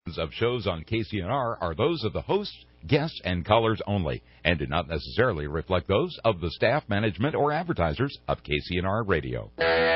Of shows on KCNR are those of the hosts, guests, and callers only, and do not necessarily reflect those of the staff, management, or advertisers of KCNR Radio.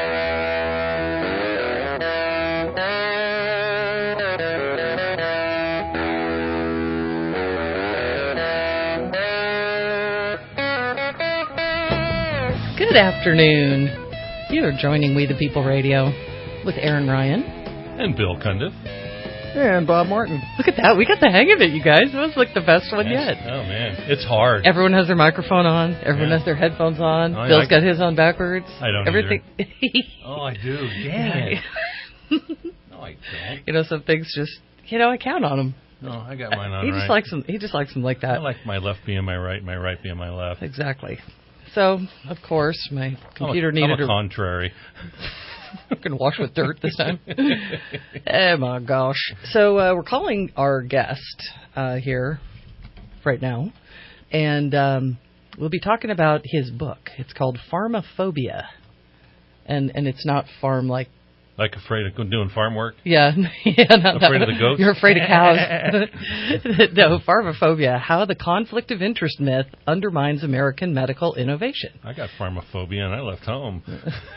Good afternoon. You are joining We the People Radio with Aaron Ryan. And Bill Cundiff. And Bob Martin. Look at that. We got the hang of it, you guys. That was like the best one yet. Oh, man. It's hard. Everyone has their microphone on. Everyone has their headphones on. Oh, Bill's got his on backwards. I don't Everything. Oh, I do. Dang it. No, I don't. You know, some things just, I count on him. No, I got mine on He right. just likes them like that. I like my left being my right being my left. Exactly. So, of course, my computer needed I'm a contrary. I'm going to wash with dirt this time. Oh, my gosh. So we're calling our guest here right now, and we'll be talking about his book. It's called Pharmaphobia, and it's not farm like... Like afraid of doing farm work? Yeah. Not afraid of the goats? You're afraid of cows. No, Pharmaphobia, how the conflict of interest myth undermines American medical innovation. I got pharmaphobia, and I left home.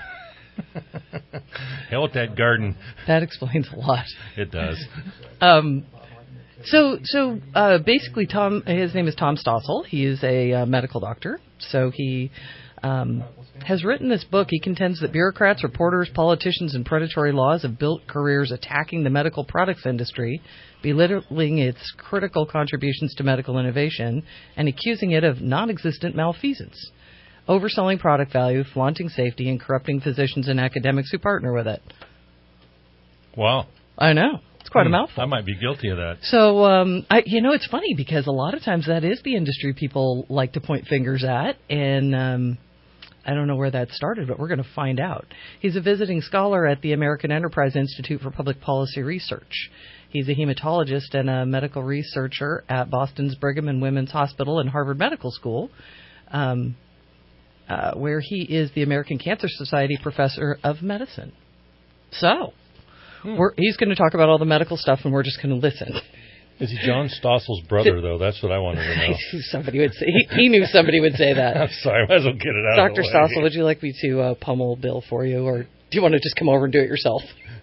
Hell with that garden. That explains a lot. It does. So basically, his name is Tom Stossel. He is a medical doctor. So he has written this book. He contends that bureaucrats, reporters, politicians, and predatory laws have built careers attacking the medical products industry, belittling its critical contributions to medical innovation, and accusing it of non-existent malfeasance, overselling product value, flaunting safety, and corrupting physicians and academics who partner with it. Wow. I know. It's quite a mouthful. I might be guilty of that. So, it's funny because a lot of times that is the industry people like to point fingers at, and I don't know where that started, but we're going to find out. He's a visiting scholar at the American Enterprise Institute for Public Policy Research. He's a hematologist and a medical researcher at Boston's Brigham and Women's Hospital and Harvard Medical School, where he is the American Cancer Society Professor of Medicine. So, he's going to talk about all the medical stuff, and we're just going to listen. Is he John Stossel's brother, though? That's what I wanted to know. Somebody would say he knew somebody would say that. I'm sorry, I might as well get it out Dr. of the way. Stossel, would you like me to pummel Bill for you, or do you want to just come over and do it yourself?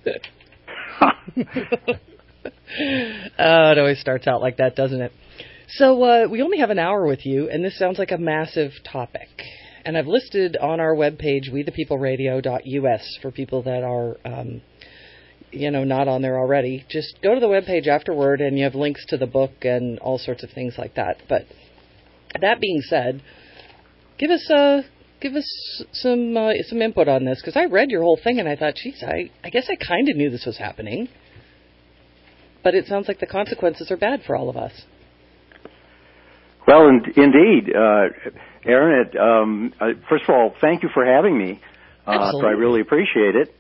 It always starts out like that, doesn't it? So we only have an hour with you, and this sounds like a massive topic. And I've listed on our webpage, wethepeopleradio.us, for people that are... not on there already. Just go to the webpage afterward, and you have links to the book and all sorts of things like that. But that being said, give us some input on this, because I read your whole thing and I thought, geez, I guess I kind of knew this was happening. But it sounds like the consequences are bad for all of us. Well, indeed, Aaron. First of all, thank you for having me. So I really appreciate it.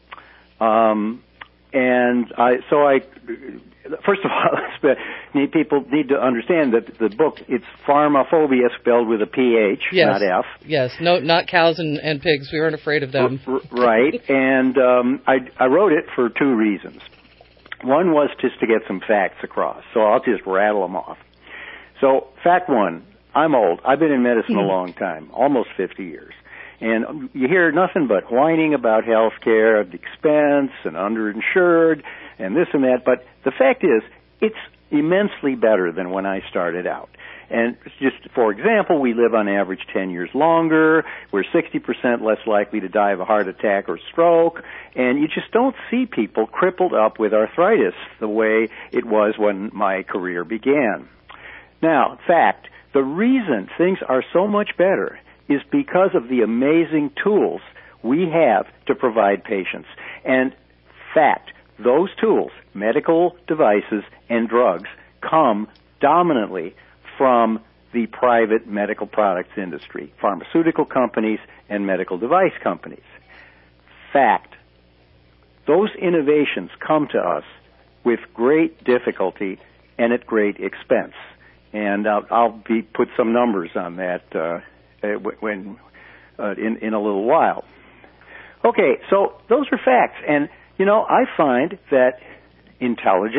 First of all, people need to understand that the book, it's Pharmaphobia spelled with a PH, not F. Yes, no, not cows and pigs. We weren't afraid of them. Right, and I wrote it for two reasons. One was just to get some facts across, so I'll just rattle them off. So, fact one, I'm old. I've been in medicine a long time, almost 50 years. And you hear nothing but whining about health care, the expense, and underinsured, and this and that. But the fact is, it's immensely better than when I started out. And just for example, we live on average 10 years longer. We're 60% less likely to die of a heart attack or stroke. And you just don't see people crippled up with arthritis the way it was when my career began. Now, fact, the reason things are so much better is because of the amazing tools we have to provide patients. And fact, those tools, medical devices and drugs, come dominantly from the private medical products industry, pharmaceutical companies and medical device companies. Fact, those innovations come to us with great difficulty and at great expense. And I'll put some numbers on that in a little while. Okay, so those are facts. And, you know, I find that intelligent,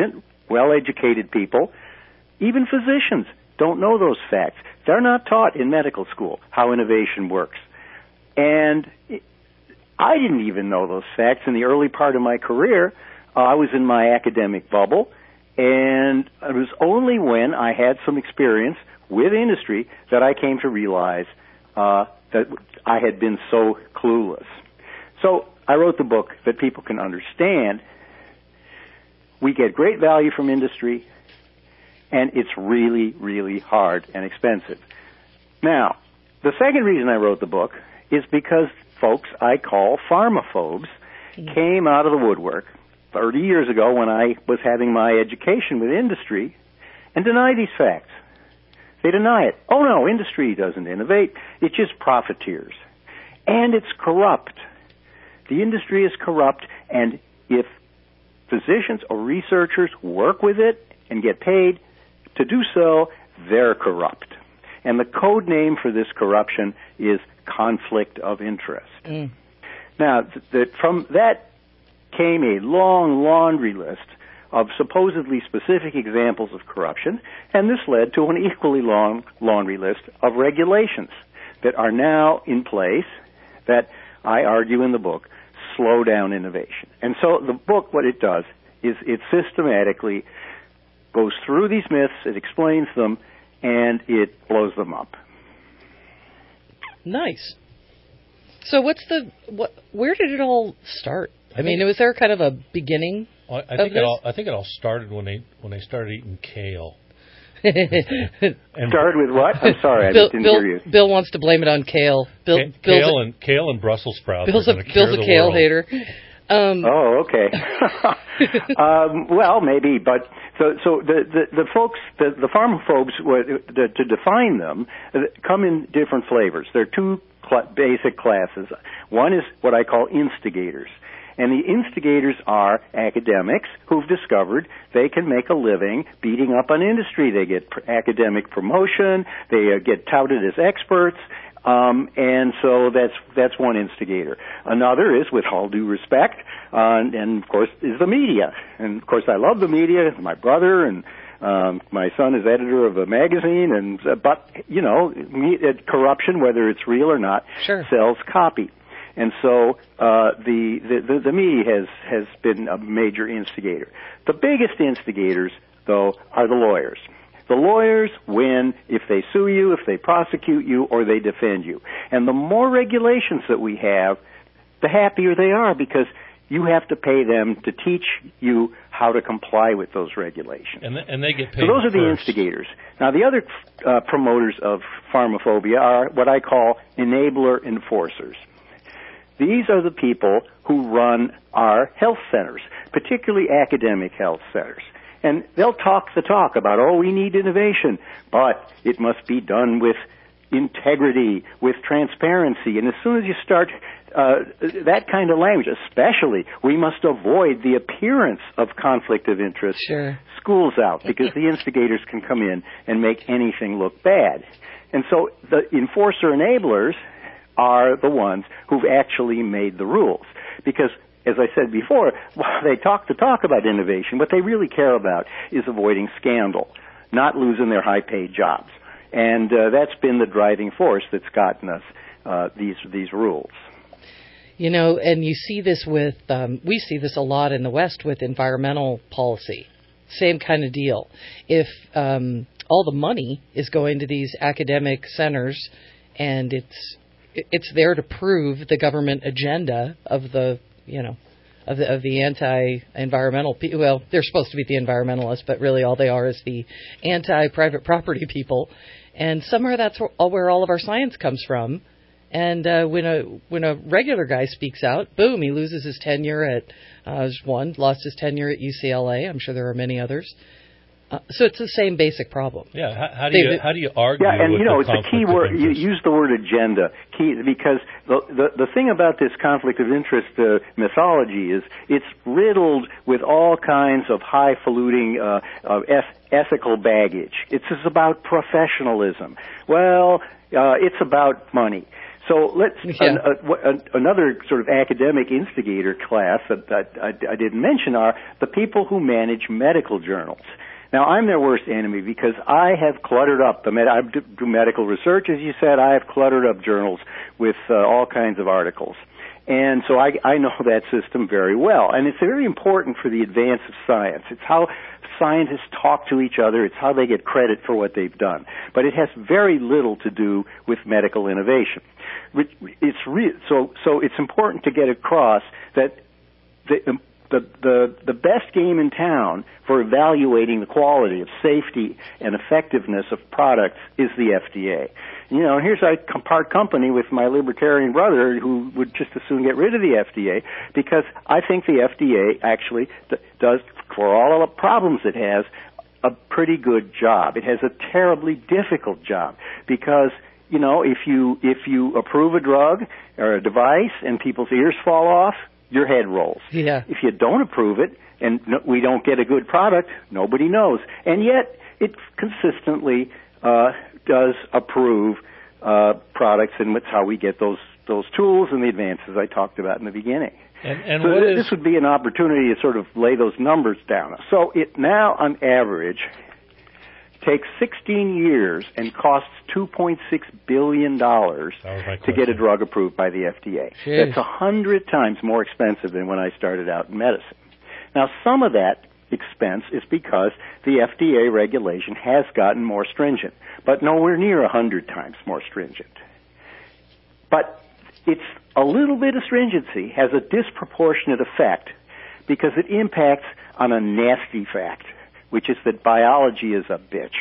well-educated people, even physicians, don't know those facts. They're not taught in medical school how innovation works. And I didn't even know those facts in the early part of my career. I was in my academic bubble, and it was only when I had some experience with industry that I came to realize that I had been so clueless. So I wrote the book that people can understand. We get great value from industry, and it's really, really hard and expensive. Now, the second reason I wrote the book is because folks I call pharmaphobes came out of the woodwork 30 years ago when I was having my education with industry and deny these facts. They deny it. Oh, no, industry doesn't innovate. It's just profiteers. And it's corrupt. The industry is corrupt, and if physicians or researchers work with it and get paid to do so, they're corrupt. And the code name for this corruption is conflict of interest. Now, from that came a long laundry list of supposedly specific examples of corruption, and this led to an equally long laundry list of regulations that are now in place that I argue in the book slow down innovation. And so the book, what it does is it systematically goes through these myths, it explains them, and it blows them up. Nice. So where did it all start? I mean, was there kind of a beginning? I think it all started when they started eating kale. And started with what? I'm sorry, I didn't hear you. Bill wants to blame it on kale. Kale and Brussels sprouts. Bill's a kale hater. Okay. Well, maybe, but so the folks, the pharmaphobes, to define them, come in different flavors. There are two basic classes. One is what I call instigators. And the instigators are academics who've discovered they can make a living beating up on industry. They get academic promotion. They get touted as experts. And so that's one instigator. Another is, with all due respect, and of course, is the media. And of course, I love the media. My brother and my son is editor of a magazine, but corruption, whether it's real or not, sells copy. And so the media has been a major instigator. The biggest instigators, though, are the lawyers. The lawyers win if they sue you, if they prosecute you, or they defend you. And the more regulations that we have, the happier they are, because you have to pay them to teach you how to comply with those regulations. And they get paid. So those are the instigators. Now, the other promoters of pharmaphobia are what I call enabler enforcers. These are the people who run our health centers, particularly academic health centers. And they'll talk the talk about, we need innovation, but it must be done with integrity, with transparency. And as soon as you start that kind of language, especially, we must avoid the appearance of conflict of interest. School's out, because the instigators can come in and make anything look bad. And so the enforcer enablers are the ones who've actually made the rules. Because, as I said before, while they talk the talk about innovation, what they really care about is avoiding scandal, not losing their high-paid jobs. And that's been the driving force that's gotten us these rules. You know, and you see this with, we see this a lot in the West with environmental policy. Same kind of deal. If all the money is going to these academic centers and it's there to prove the government agenda of the anti-environmental people. Well, they're supposed to be the environmentalists, but really all they are is the anti-private property people. And somehow that's where all of our science comes from. And when a regular guy speaks out, boom, he loses his tenure at lost his tenure at UCLA. I'm sure there are many others. So it's the same basic problem. Yeah. How do you argue? Yeah, and with it's a key word. You use the word agenda, because the thing about this conflict of interest mythology is it's riddled with all kinds of highfalutin ethical baggage. It's about professionalism. Well, it's about money. So another sort of academic instigator class that I didn't mention are the people who manage medical journals. Now, I'm their worst enemy because I have cluttered up I do medical research, as you said. I have cluttered up journals with all kinds of articles. And so I know that system very well. And it's very important for the advance of science. It's how scientists talk to each other. It's how they get credit for what they've done. But it has very little to do with medical innovation. So it's important to get across that the best game in town for evaluating the quality of safety and effectiveness of products is the FDA. You know, here's I part company with my libertarian brother who would just as soon get rid of the FDA because I think the FDA actually does, for all of the problems it has, a pretty good job. It has a terribly difficult job because, you know, if you approve a drug or a device and people's ears fall off, your head rolls. Yeah. If you don't approve it and we don't get a good product, nobody knows. And yet it consistently does approve products, and that's how we get those tools and the advances I talked about in the beginning. And so this would be an opportunity to sort of lay those numbers down. So it now, on average, takes 16 years and costs $2.6 billion to get a drug approved by the FDA. Jeez. That's 100 times more expensive than when I started out in medicine. Now, some of that expense is because the FDA regulation has gotten more stringent, but nowhere near 100 times more stringent. But it's a little bit of stringency has a disproportionate effect because it impacts on a nasty fact, which is that biology is a bitch.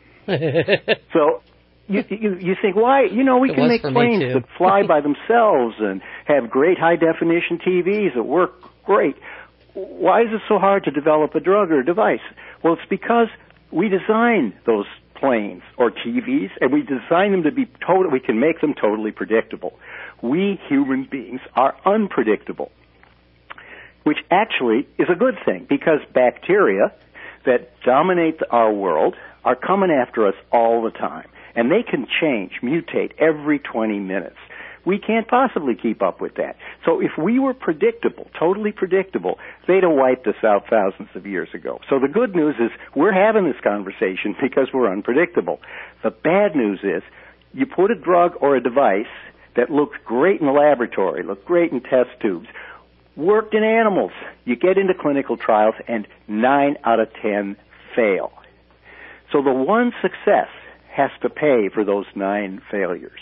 So you think, why? You know, we can make planes that fly by themselves and have great high-definition TVs that work great. Why is it so hard to develop a drug or a device? Well, it's because we design those planes or TVs, and we design them to be we can make them totally predictable. We human beings are unpredictable, which actually is a good thing because bacteria that dominate our world are coming after us all the time, and they can change, mutate every 20 minutes. We can't possibly keep up with that. So if we were predictable, totally predictable, they'd have wiped us out thousands of years ago. So the good news is we're having this conversation because we're unpredictable. The bad news is you put a drug or a device that looked great in the laboratory, looked great in test tubes, worked in animals. You get into clinical trials and 9 out of 10 fail. So the one success has to pay for those 9 failures.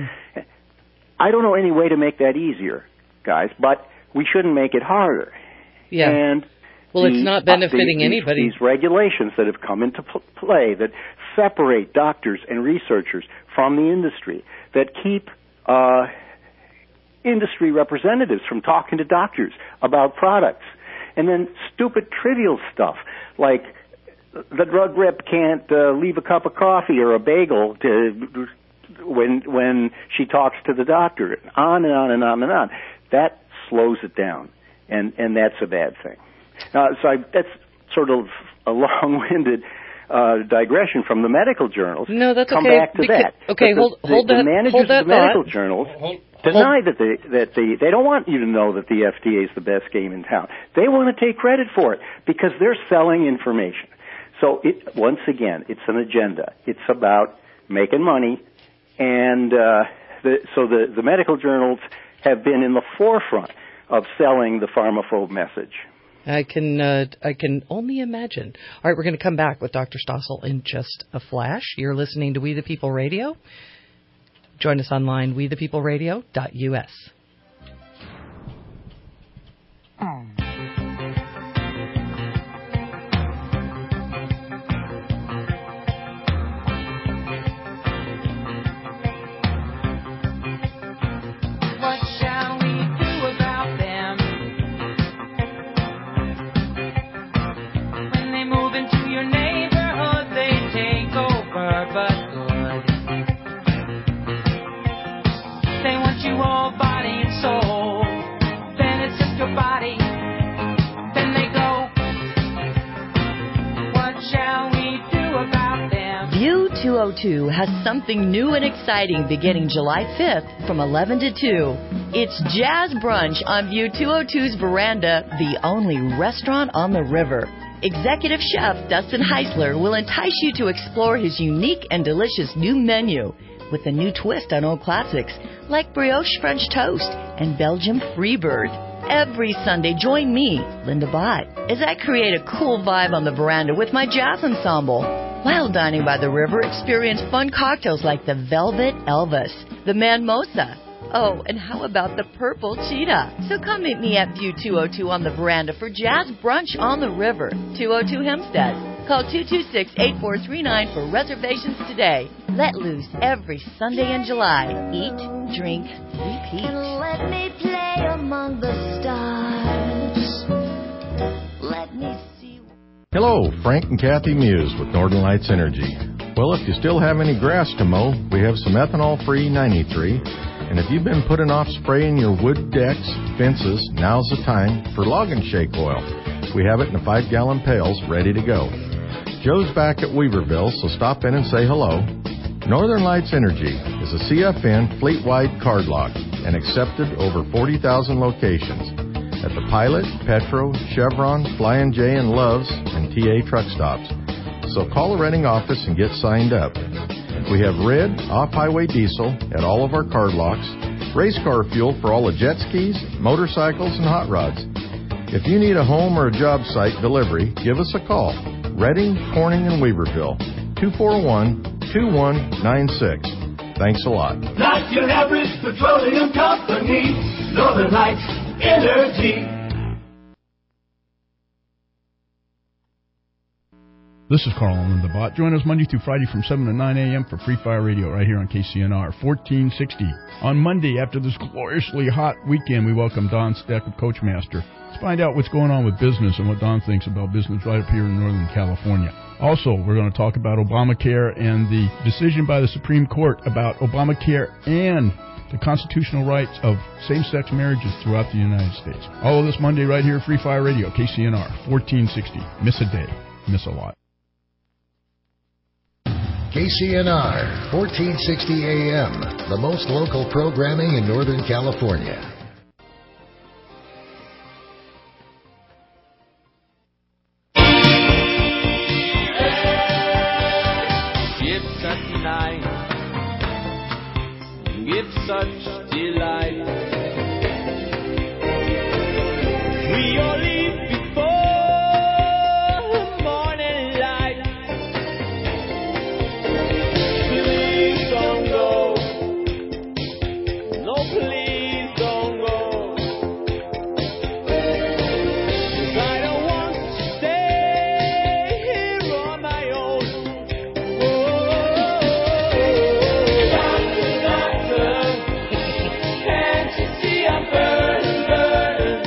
I don't know any way to make that easier, guys, but we shouldn't make it harder. Yeah. And it's not benefiting anybody. These regulations that have come into play that separate doctors and researchers from the industry, that keep industry representatives from talking to doctors about products, and then stupid trivial stuff like the drug rep can't leave a cup of coffee or a bagel when she talks to the doctor, on and on and on and on. That slows it down, and that's a bad thing. That's sort of a long-winded digression from the medical journals. No, that's Come okay. back to that. Okay, hold that. The managers hold that of the medical thought. journals deny that they don't want you to know that the FDA is the best game in town. They want to take credit for it because they're selling information. So once again, it's an agenda. It's about making money. And so the medical journals have been in the forefront of selling the pharmaphobe message. I can only imagine. All right, we're going to come back with Dr. Stossel in just a flash. You're listening to We the People Radio. Join us online, wethepeopleradio.us. They want you all body View 202 has something new and exciting beginning July 5th from 11 to 2. It's Jazz Brunch on View 202's veranda, the only restaurant on the river. Executive Chef Dustin Heisler will entice you to explore his unique and delicious new menu with a new twist on old classics like brioche French toast and Belgian Freebird. Every Sunday, join me, Linda Bott, as I create a cool vibe on the veranda with my jazz ensemble. While dining by the river, experience fun cocktails like the Velvet Elvis, the Manmosa. Oh, and how about the Purple Cheetah? So come meet me at View 202 on the veranda for Jazz Brunch on the River, 202 Hempstead. Call 226-8439 for reservations today. Let loose every Sunday in July. Eat, drink, repeat. And let me play among the stars. Let me see. Hello, Frank and Kathy Muse with Northern Lights Energy. Well, if you still have any grass to mow, we have some ethanol-free 93. And if you've been putting off spraying your wood decks, fences, now's the time for Log and Shake oil. We have it in the 5-gallon pails ready to go. Joe's back at Weaverville, so stop in and say hello. Northern Lights Energy is a CFN fleet-wide card lock and accepted over 40,000 locations at the Pilot, Petro, Chevron, Flying J, and Love's and TA truck stops. So call the renting office and get signed up. We have red, off-highway diesel at all of our card locks, race car fuel for all the jet skis, motorcycles, and hot rods. If you need a home or a job site delivery, give us a call. Reading, Corning, and Weaverville, 241-2196. Thanks a lot. Not your average petroleum company, Northern Lights Energy. This is Carl and Linda Bott. Join us Monday through Friday from 7 to 9 a.m. for Free Fire Radio right here on KCNR 1460. On Monday, after this gloriously hot weekend, we welcome Don Steck of Coachmaster. Let's find out what's going on with business and what Don thinks about business right up here in Northern California. Also, we're going to talk about Obamacare and the decision by the Supreme Court about Obamacare and the constitutional rights of same-sex marriages throughout the United States. All of this Monday right here, Free Fire Radio, KCNR 1460. Miss a day, miss a lot. KCNR, 1460 AM, the most local programming in Northern California. Give such night, give such delight. We all leave before the morning light. Please don't go. No, please don't go. 'Cause I don't want to stay here on my own. Doctor, doctor, can't you see I'm burning, burning?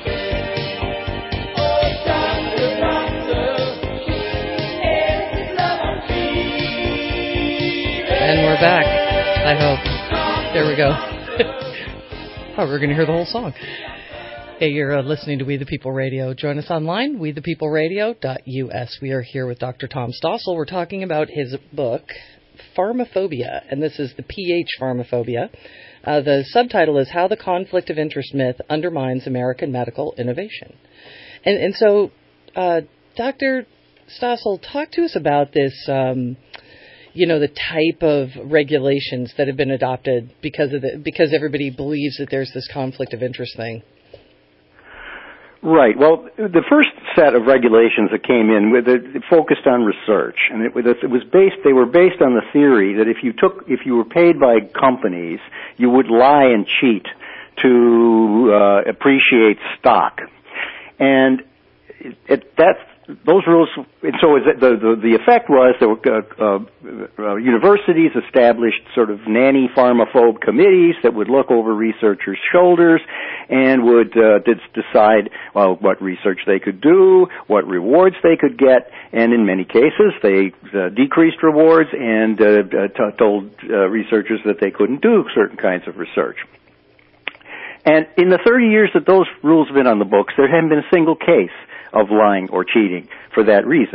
Oh, doctor, doctor, is this love I'm feeling? And we're back, I hope. There we go. Oh, we're going to hear the whole song. Hey, you're listening to We the People Radio. Join us online, wethepeopleradio.us. We are here with Dr. Tom Stossel. We're talking about his book, Pharmaphobia, and this is the PH Pharmaphobia. The subtitle is How the Conflict of Interest Myth Undermines American Medical Innovation. And so, Dr. Stossel, talk to us about this, the type of regulations that have been adopted because everybody believes that there's this conflict of interest thing. Right. Well, the first set of regulations that came in it focused on research, and they were based on the theory that if you were paid by companies, you would lie and cheat to appreciate stock, and those rules. And so the effect was that universities established sort of nanny pharmaphobe committees that would look over researchers' shoulders and would decide, well, what research they could do, what rewards they could get, and in many cases they decreased rewards and told researchers that they couldn't do certain kinds of research. And in the 30 years that those rules have been on the books, there hadn't been a single case of lying or cheating for that reason.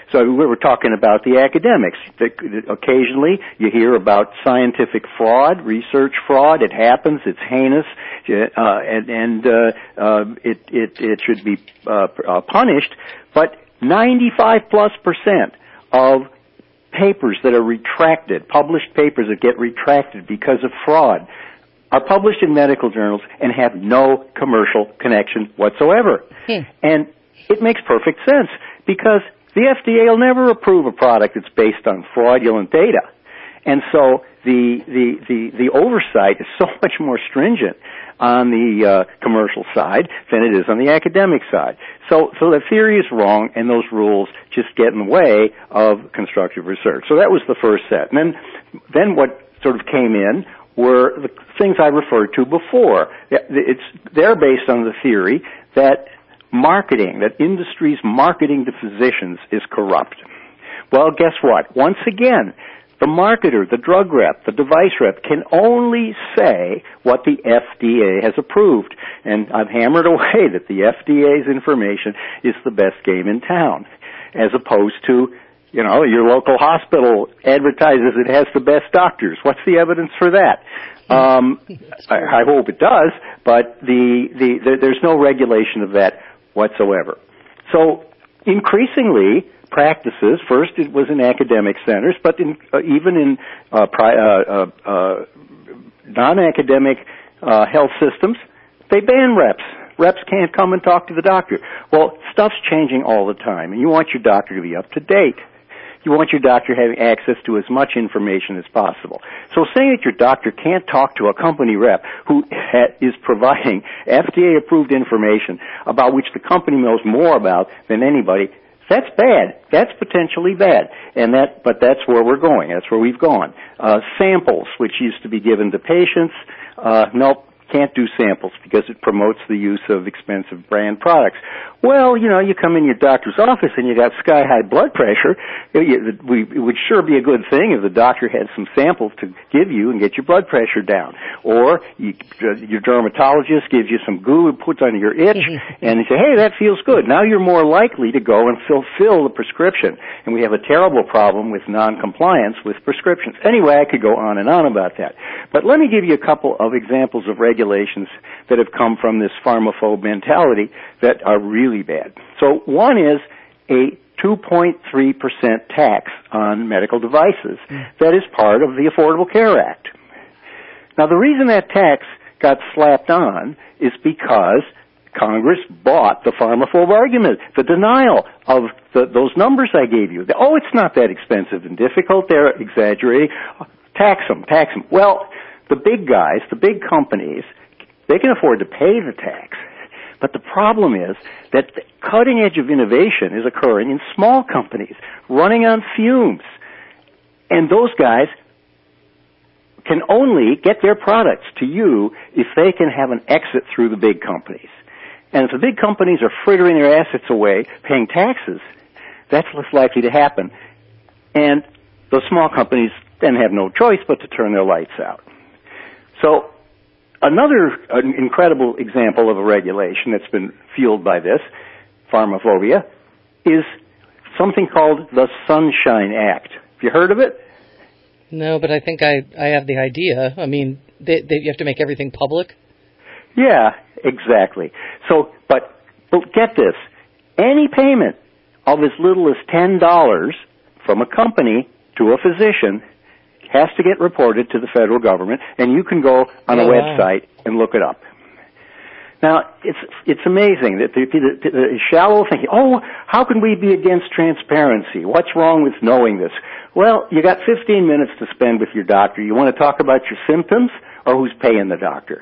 So we were talking about the academics. Occasionally you hear about scientific fraud, research fraud. It happens. It's heinous, and it should be punished. But 95+% of papers that are retracted, published papers that get retracted because of fraud, are published in medical journals and have no commercial connection whatsoever. And it makes perfect sense because the FDA will never approve a product that's based on fraudulent data. And so the oversight is so much more stringent on the commercial side than it is on the academic side. So the theory is wrong, and those rules just get in the way of constructive research. So that was the first set. And then what sort of came in were the things I referred to before. They're based on the theory that marketing, that industry's marketing to physicians is corrupt. Well, guess what? Once again, the marketer, the drug rep, the device rep can only say what the FDA has approved. And I've hammered away that the FDA's information is the best game in town, as opposed to, you know, your local hospital advertises it has the best doctors. What's the evidence for that? I hope it does, but there's no regulation of that whatsoever. So increasingly, practices, first it was in academic centers, but even in non-academic health systems, they ban reps. Reps can't come and talk to the doctor. Well, stuff's changing all the time, and you want your doctor to be up to date. You want your doctor having access to as much information as possible. So saying that your doctor can't talk to a company rep who is providing FDA-approved information about which the company knows more about than anybody, that's bad. That's potentially bad. But that's where we're going. That's where we've gone. Samples, which used to be given to patients, nope, can't do samples because it promotes the use of expensive brand products. Well, you know, you come in your doctor's office and you got sky-high blood pressure. It would sure be a good thing if the doctor had some samples to give you and get your blood pressure down. Or your dermatologist gives you some goo and puts on your itch and you say, hey, that feels good. Now you're more likely to go and fulfill the prescription. And we have a terrible problem with non-compliance with prescriptions. Anyway, I could go on and on about that. But let me give you a couple of examples of regulations that have come from this pharmaphobe mentality that are really bad. So one is a 2.3% tax on medical devices that is part of the Affordable Care Act. Now, the reason that tax got slapped on is because Congress bought the pharmaphobe argument, the denial of those numbers I gave you. Oh, it's not that expensive and difficult. They're exaggerating. Tax them. Well, the big guys, the big companies, they can afford to pay the tax. But the problem is that the cutting edge of innovation is occurring in small companies running on fumes. And those guys can only get their products to you if they can have an exit through the big companies. And if the big companies are frittering their assets away, paying taxes, that's less likely to happen. And those small companies then have no choice but to turn their lights out. So another incredible example of a regulation that's been fueled by this, pharmaphobia, is something called the Sunshine Act. Have you heard of it? No, but I think I have the idea. I mean, you have to make everything public? Yeah, exactly. So, but get this. Any payment of as little as $10 from a company to a physician has to get reported to the federal government, and you can go on a website and look it up. Now, it's amazing that the shallow thinking, oh, how can we be against transparency? What's wrong with knowing this? Well, you got 15 minutes to spend with your doctor. You want to talk about your symptoms or who's paying the doctor?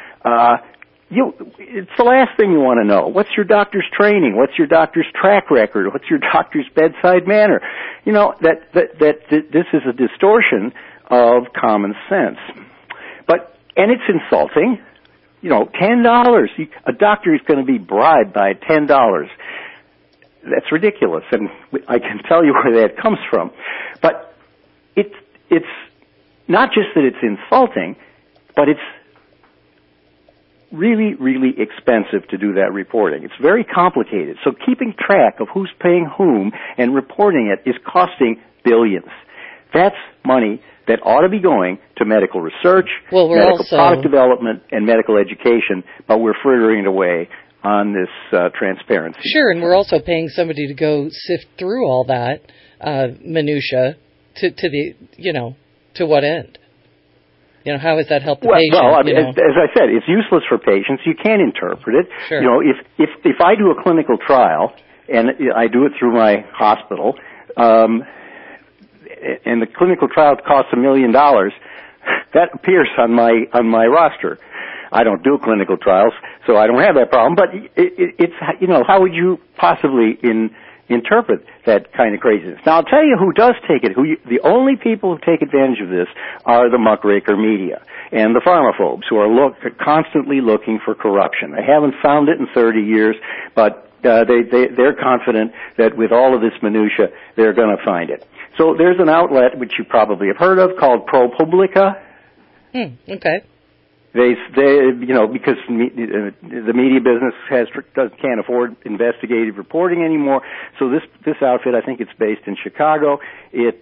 It's the last thing you want to know. What's your doctor's training? What's your doctor's track record? What's your doctor's bedside manner? You know, that this is a distortion of common sense. And it's insulting. You know, $10. A doctor is going to be bribed by $10. That's ridiculous, and I can tell you where that comes from. But it's not just that it's insulting, but it's really, really expensive to do that reporting. It's very complicated. So keeping track of who's paying whom and reporting it is costing billions. That's money that ought to be going to medical research, medical product development, and medical education, but we're frittering it away on this transparency. Sure, and we're also paying somebody to go sift through all that minutia to the, to what end? How has that helped the patient? Well, I mean, as I said, it's useless for patients. You can't interpret it. Sure. If I do a clinical trial, and I do it through my hospital, and the clinical trial costs $1 million, that appears on my roster. I don't do clinical trials, so I don't have that problem. But it's how would you possibly interpret that kind of craziness? Now, I'll tell you who does take it. The only people who take advantage of this are the muckraker media and the pharmaphobes who are constantly looking for corruption. They haven't found it in 30 years, but they're confident that with all of this minutia, they're going to find it. So there's an outlet which you probably have heard of called ProPublica. Okay. They because the media business can't afford investigative reporting anymore. So this outfit, I think it's based in Chicago. It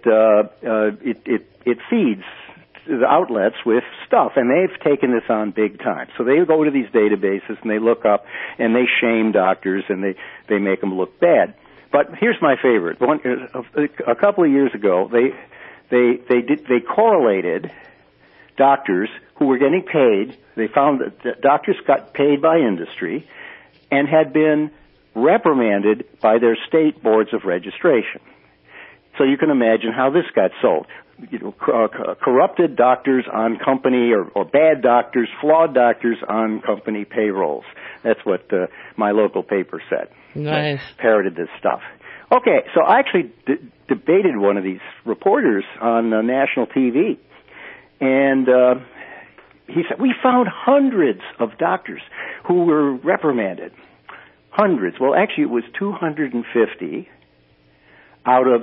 feeds the outlets with stuff, and they've taken this on big time. So they go to these databases and they look up and they shame doctors and they make them look bad. But here's my favorite. A couple of years ago, they correlated doctors who were getting paid. They found that doctors got paid by industry and had been reprimanded by their state boards of registration. So you can imagine how this got sold. Corrupted doctors on company or bad doctors, flawed doctors on company payrolls. That's what my local paper said. Nice. Parroted this stuff. Okay, so I actually debated one of these reporters on national TV. And he said, we found hundreds of doctors who were reprimanded. Hundreds. Well, actually, it was 250 out of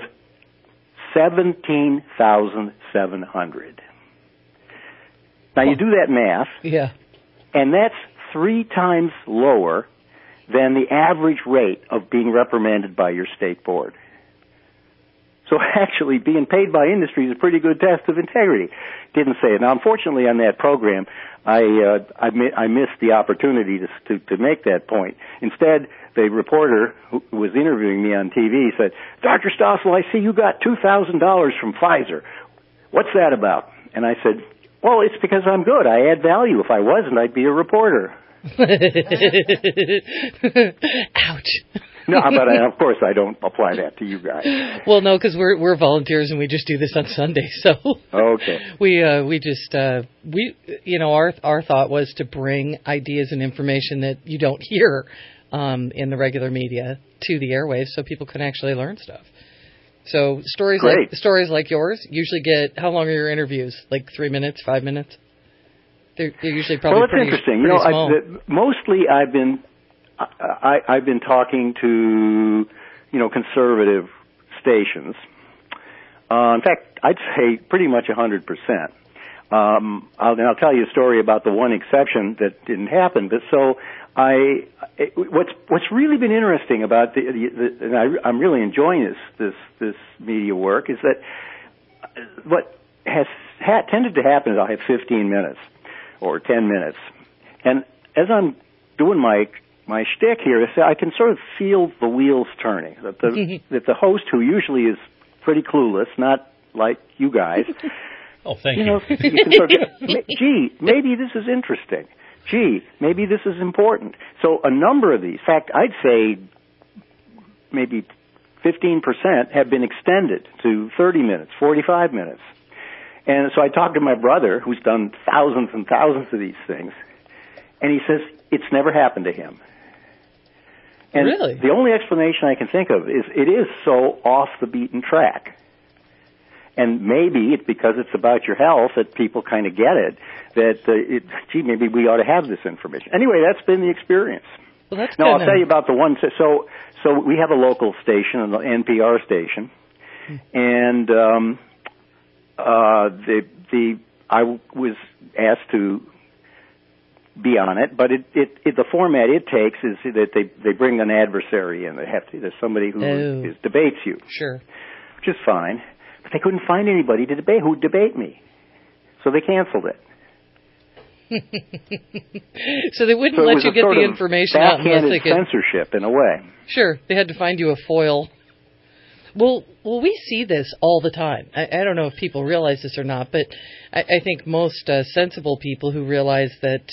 17,700. Now, you do that math. Yeah. And that's 3 times lower than the average rate of being reprimanded by your state board. So actually, being paid by industry is a pretty good test of integrity. Didn't say it. Now, unfortunately, on that program, I missed the opportunity to make that point. Instead, the reporter who was interviewing me on TV said, "Dr. Stossel, I see you got $2,000 from Pfizer. What's that about?" And I said, "Well, it's because I'm good. I add value. If I wasn't, I'd be a reporter." Ouch. No, but of course I don't apply that to you guys. Well, no, because we're volunteers and we just do this on Sunday. So okay, we just our thought was to bring ideas and information that you don't hear in the regular media to the airwaves, so people can actually learn stuff. So stories like yours usually get, how long are your interviews? Like 3 minutes, 5 minutes? They're usually probably well, it's interesting. Pretty small. Mostly I've been talking to, conservative stations. In fact, I'd say pretty much 100%. I'll tell you a story about the one exception that didn't happen. But so what's really been interesting about and I'm really enjoying this media work is that what has tended to happen is I'll have 15 minutes or 10 minutes, and as I'm doing my shtick here, I can sort of feel the wheels turning. That the host, who usually is pretty clueless, not like you guys. Oh, thank you. You can sort of, gee, maybe this is interesting. Gee, maybe this is important. So a number of these, in fact, I'd say maybe 15% have been extended to 30 minutes, 45 minutes. And so I talked to my brother, who's done thousands and thousands of these things, and he says it's never happened to him. And really? The only explanation I can think of is it is so off the beaten track. And maybe it's because it's about your health that people kind of get it, that, maybe we ought to have this information. Anyway, that's been the experience. Well, that's now, I'll tell you about the one. So we have a local station, an NPR station, and I was asked to be on it, but the format it takes is that they bring an adversary in. There's somebody who debates you. Sure. Which is fine. But they couldn't find anybody to debate who'd debate me. So they canceled it. So they wouldn't let you get the information out unless they could. Censorship in a way. Sure, they had to find you a foil. Well, we see this all the time. I don't know if people realize this or not, but I think most sensible people who realize that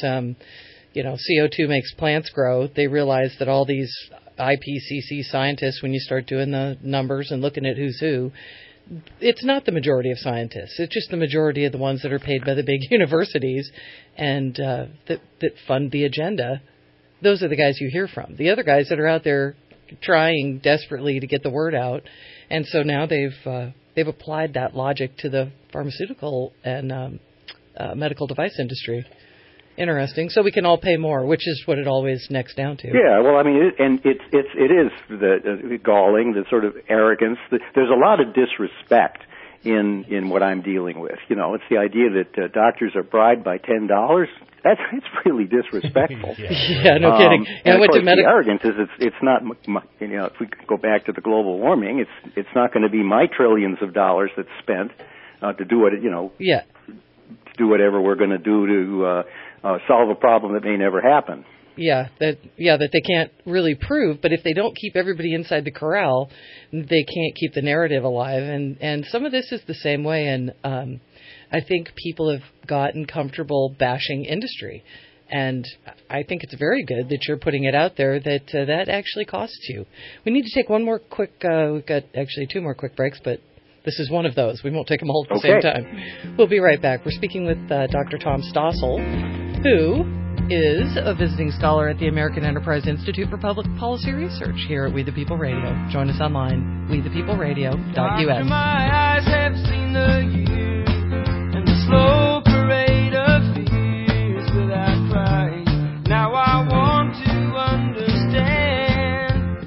CO2 makes plants grow, they realize that all these IPCC scientists, when you start doing the numbers and looking at who's who, it's not the majority of scientists. It's just the majority of the ones that are paid by the big universities and that fund the agenda. Those are the guys you hear from. The other guys that are out there trying desperately to get the word out, and so now they've applied that logic to the pharmaceutical and medical device industry. Interesting. So we can all pay more, which is what it always necks down to. Yeah, well, I mean, it is the galling, the sort of arrogance. There's a lot of disrespect in what I'm dealing with. It's the idea that doctors are bribed by $10. It's really disrespectful. Yeah, no kidding. And of course, the arrogance is it's not. If we go back to the global warming, it's not going to be my trillions of dollars that's spent to do what Yeah. To do whatever we're going to do to solve a problem that may never happen. Yeah, that they can't really prove, but if they don't keep everybody inside the corral, they can't keep the narrative alive. And some of this is the same way, and I think people have gotten comfortable bashing industry. And I think it's very good that you're putting it out there that actually costs you. We need to take one more quick, we've got actually two more quick breaks, but this is one of those. We won't take them all at the same time. We'll be right back. We're speaking with Dr. Tom Stossel, who is a visiting scholar at the American Enterprise Institute for Public Policy Research here at We the People Radio. Join us online, wethepeopleradio.us. My eyes have seen the years and the slow parade of fears without crying. Now I want to understand.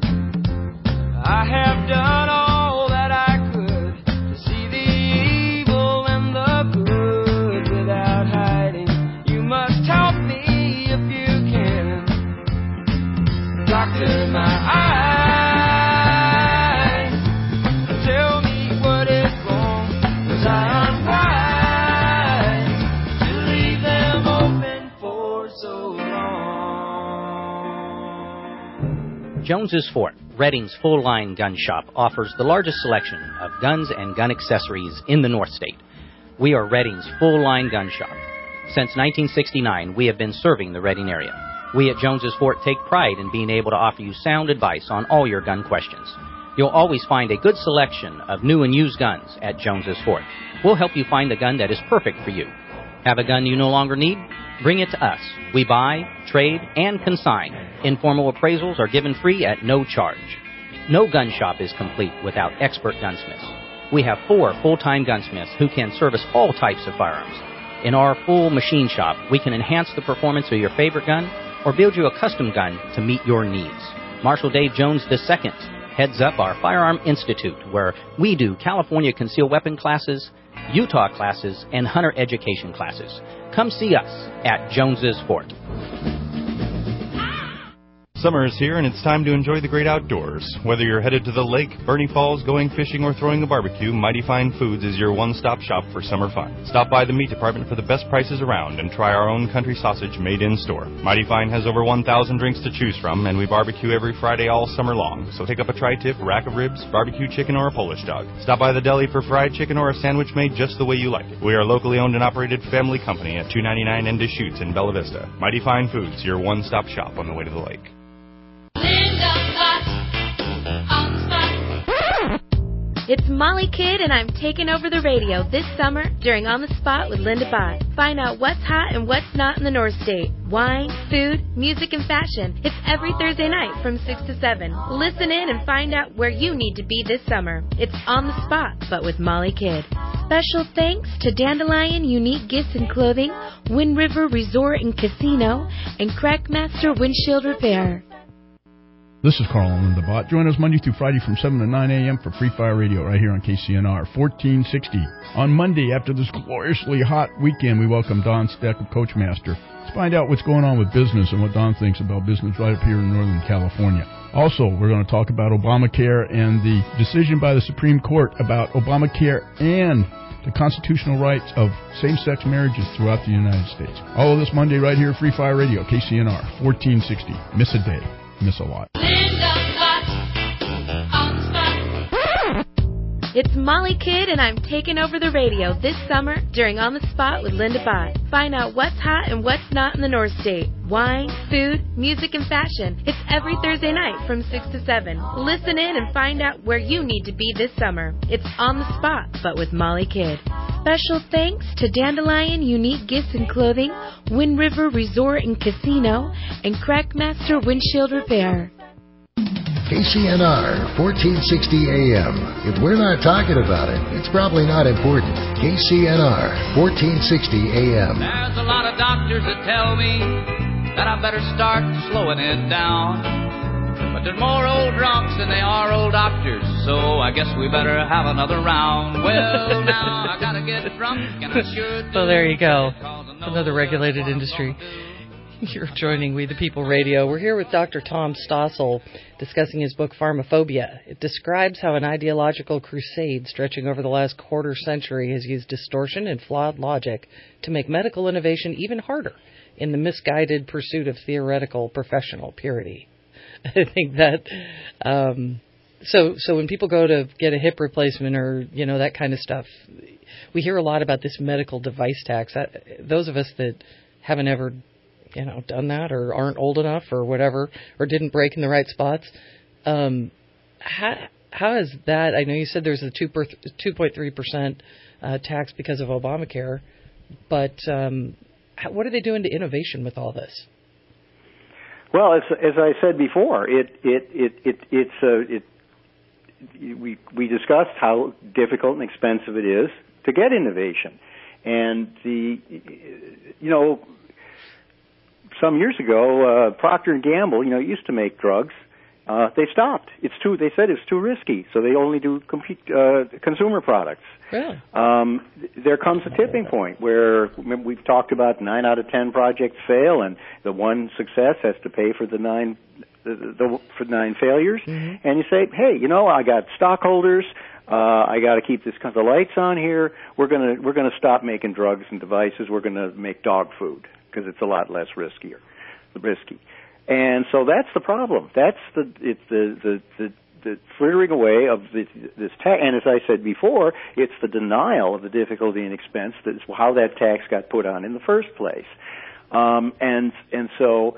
I have done all that I could to see the evil and the good without hiding. You must help me if you can. Doctor, my eyes, tell me what is wrong, 'cause I'm unwise to leave them open for so long. Jones's Fort, Redding's full-line gun shop, offers the largest selection of guns and gun accessories in the North State. We are Redding's full-line gun shop. Since 1969, we have been serving the Redding area. We at Jones's Fort take pride in being able to offer you sound advice on all your gun questions. You'll always find a good selection of new and used guns at Jones's Fort. We'll help you find the gun that is perfect for you. Have a gun you no longer need? Bring it to us. We buy, trade, and consign. Informal appraisals are given free at no charge. No gun shop is complete without expert gunsmiths. We have 4 full-time gunsmiths who can service all types of firearms. In our full machine shop, we can enhance the performance of your favorite gun or build you a custom gun to meet your needs. Marshal Dave Jones II heads up our Firearm Institute, where we do California concealed weapon classes, Utah classes, and hunter education classes. Come see us at Jones's Fort. Summer is here, and it's time to enjoy the great outdoors. Whether you're headed to the lake, Bernie Falls, going fishing, or throwing a barbecue, Mighty Fine Foods is your one-stop shop for summer fun. Stop by the meat department for the best prices around and try our own country sausage made in-store. Mighty Fine has over 1,000 drinks to choose from, and we barbecue every Friday all summer long. So take up a tri-tip, rack of ribs, barbecue chicken, or a Polish dog. Stop by the deli for fried chicken or a sandwich made just the way you like it. We are a locally owned and operated family company at 299 N Deschutes in Bella Vista. Mighty Fine Foods, your one-stop shop on the way to the lake. It's Molly Kidd, and I'm taking over the radio this summer during On the Spot with Linda Bott. Find out what's hot and what's not in the North State. Wine, food, music, and fashion. It's every Thursday night from 6 to 7. Listen in and find out where you need to be this summer. It's On the Spot, but with Molly Kidd. Special thanks to Dandelion Unique Gifts and Clothing, Wind River Resort and Casino, and Crackmaster Windshield Repair. This is Carl and Linda Bott. Join us Monday through Friday from 7 to 9 a.m. for Free Fire Radio right here on KCNR 1460. On Monday, after this gloriously hot weekend, we welcome Don Steck of Coachmaster. Let's find out what's going on with business and what Don thinks about business right up here in Northern California. Also, we're going to talk about Obamacare and the decision by the Supreme Court about Obamacare and the constitutional rights of same-sex marriages throughout the United States. All of this Monday right here, Free Fire Radio, KCNR 1460. Miss a day, miss a lot. It's Molly Kidd, and I'm taking over the radio this summer during On the Spot with Linda Bott. Find out what's hot and what's not in the North State. Wine, food, music, and fashion. It's every Thursday night from 6 to 7. Listen in and find out where you need to be this summer. It's On the Spot, but with Molly Kidd. Special thanks to Dandelion Unique Gifts and Clothing, Wind River Resort and Casino, and Crackmaster Windshield Repair. KCNR 1460 AM. If we're not talking about it, it's probably not important. KCNR 1460 AM. There's a lot of doctors that tell me that I better start slowing it down. But there's more old drunks than they are old doctors, so I guess we better have another round. Well, now I gotta get drunk, and I sure do. Well, there you go. Another regulated industry. You're joining We the People Radio. We're here with Dr. Tom Stossel discussing his book Pharmaphobia. It describes how an ideological crusade stretching over the last quarter century has used distortion and flawed logic to make medical innovation even harder in the misguided pursuit of theoretical professional purity. I think that so when people go to get a hip replacement or, you know, that kind of stuff, we hear a lot about this medical device tax. Those of us that haven't ever done that or aren't old enough or whatever, or didn't break in the right spots. How is that? I know you said there's a 2.3% tax because of Obamacare, but what are they doing to innovation with all this? Well, as I said before, we discussed how difficult and expensive it is to get innovation, and some years ago, Procter & Gamble, used to make drugs. They stopped. They said it's too risky, so they only do consumer products. Really? There comes a tipping point where we've talked about 9 out of 10 projects fail, and the one success has to pay for the 9 failures. Mm-hmm. And you say, hey, I got stockholders. I got to keep the lights on here. We're gonna stop making drugs and devices. We're gonna make dog food, because it's a lot less risky. And so that's the problem. That's the frittering away of this tax. And as I said before, it's the denial of the difficulty and expense that's how that tax got put on in the first place. And so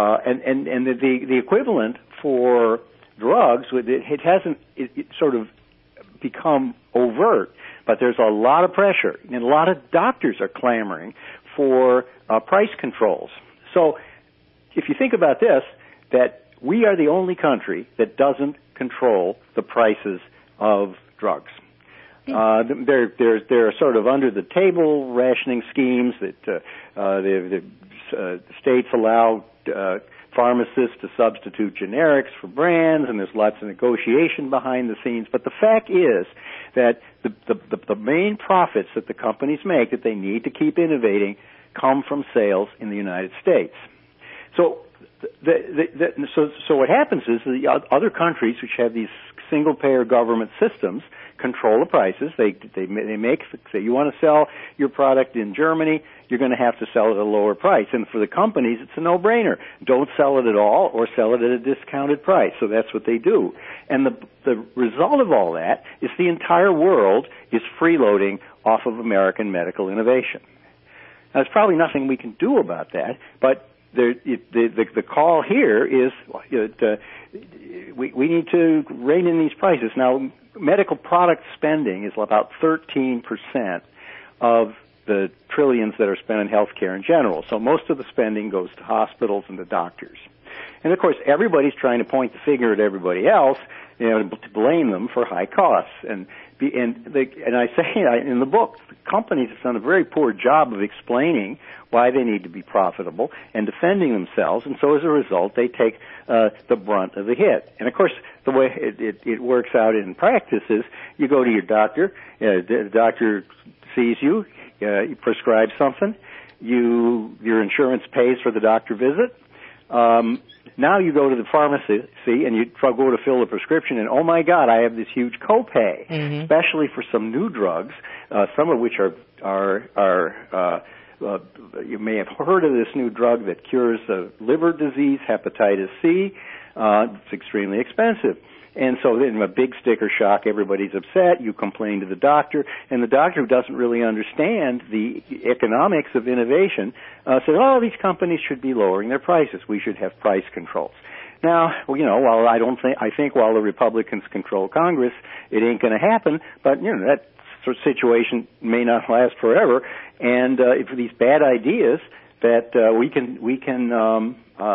the equivalent for drugs, it hasn't sort of become overt, but there's a lot of pressure, and a lot of doctors are clamoring for price controls. So if you think about this, that we are the only country that doesn't control the prices of drugs. There are sort of under-the-table rationing schemes that the states allow pharmacists to substitute generics for brands, and there's lots of negotiation behind the scenes. But the fact is that the main profits that the companies make, that they need to keep innovating, come from sales in the United States. So so what happens is the other countries which have these single-payer government systems control the prices. They make, say, you want to sell your product in Germany, you're going to have to sell it at a lower price. And for the companies, it's a no-brainer. Don't sell it at all or sell it at a discounted price. So that's what they do. And the result of all that is the entire world is freeloading off of American medical innovation. Now, there's probably nothing we can do about that, but the call here is we need to rein in these prices. Now, medical product spending is about 13% of the trillions that are spent in healthcare in general. So most of the spending goes to hospitals and to doctors. And, of course, everybody's trying to point the finger at everybody else, to blame them for high costs. And And I say in the book, the companies have done a very poor job of explaining why they need to be profitable and defending themselves, and so as a result, they take the brunt of the hit. And of course, the way it works out in practice is you go to your doctor, the doctor sees you, he prescribes something, your insurance pays for the doctor visit. Now you go to the pharmacy and you go to fill a prescription, and oh my God, I have this huge copay, especially for some new drugs, some of which are you may have heard of this new drug that cures liver disease, hepatitis C. It's extremely expensive. And so in a big sticker shock, everybody's upset. You complain to the doctor, and the doctor, who doesn't really understand the economics of innovation, says, "Oh, these companies should be lowering their prices. We should have price controls." Now, while I think while the Republicans control Congress, it ain't going to happen. But that sort of situation may not last forever. And for these bad ideas, that we can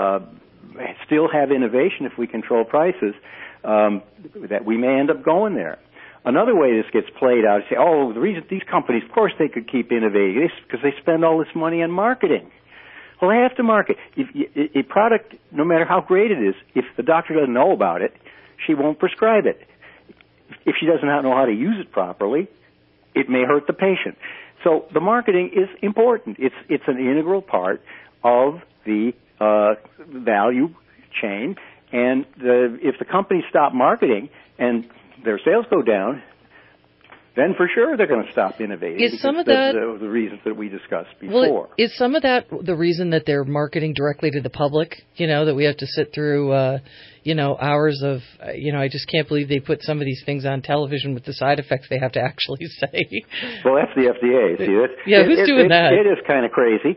still have innovation if we control prices. That we may end up going there. Another way this gets played out is say, the reason these companies, of course, they could keep innovating is because they spend all this money on marketing. Well, they have to market. A product, no matter how great it is, if the doctor doesn't know about it, she won't prescribe it. If she doesn't know how to use it properly, it may hurt the patient. So the marketing is important. It's an integral part of the value chain. And if the companies stop marketing and their sales go down, then for sure they're going to stop innovating. Is some of that the reasons that we discussed before? Well, is some of that the reason that they're marketing directly to the public? That we have to sit through, hours of, I just can't believe they put some of these things on television with the side effects they have to actually say. Well, that's the FDA. See, who's doing that? It is kind of crazy,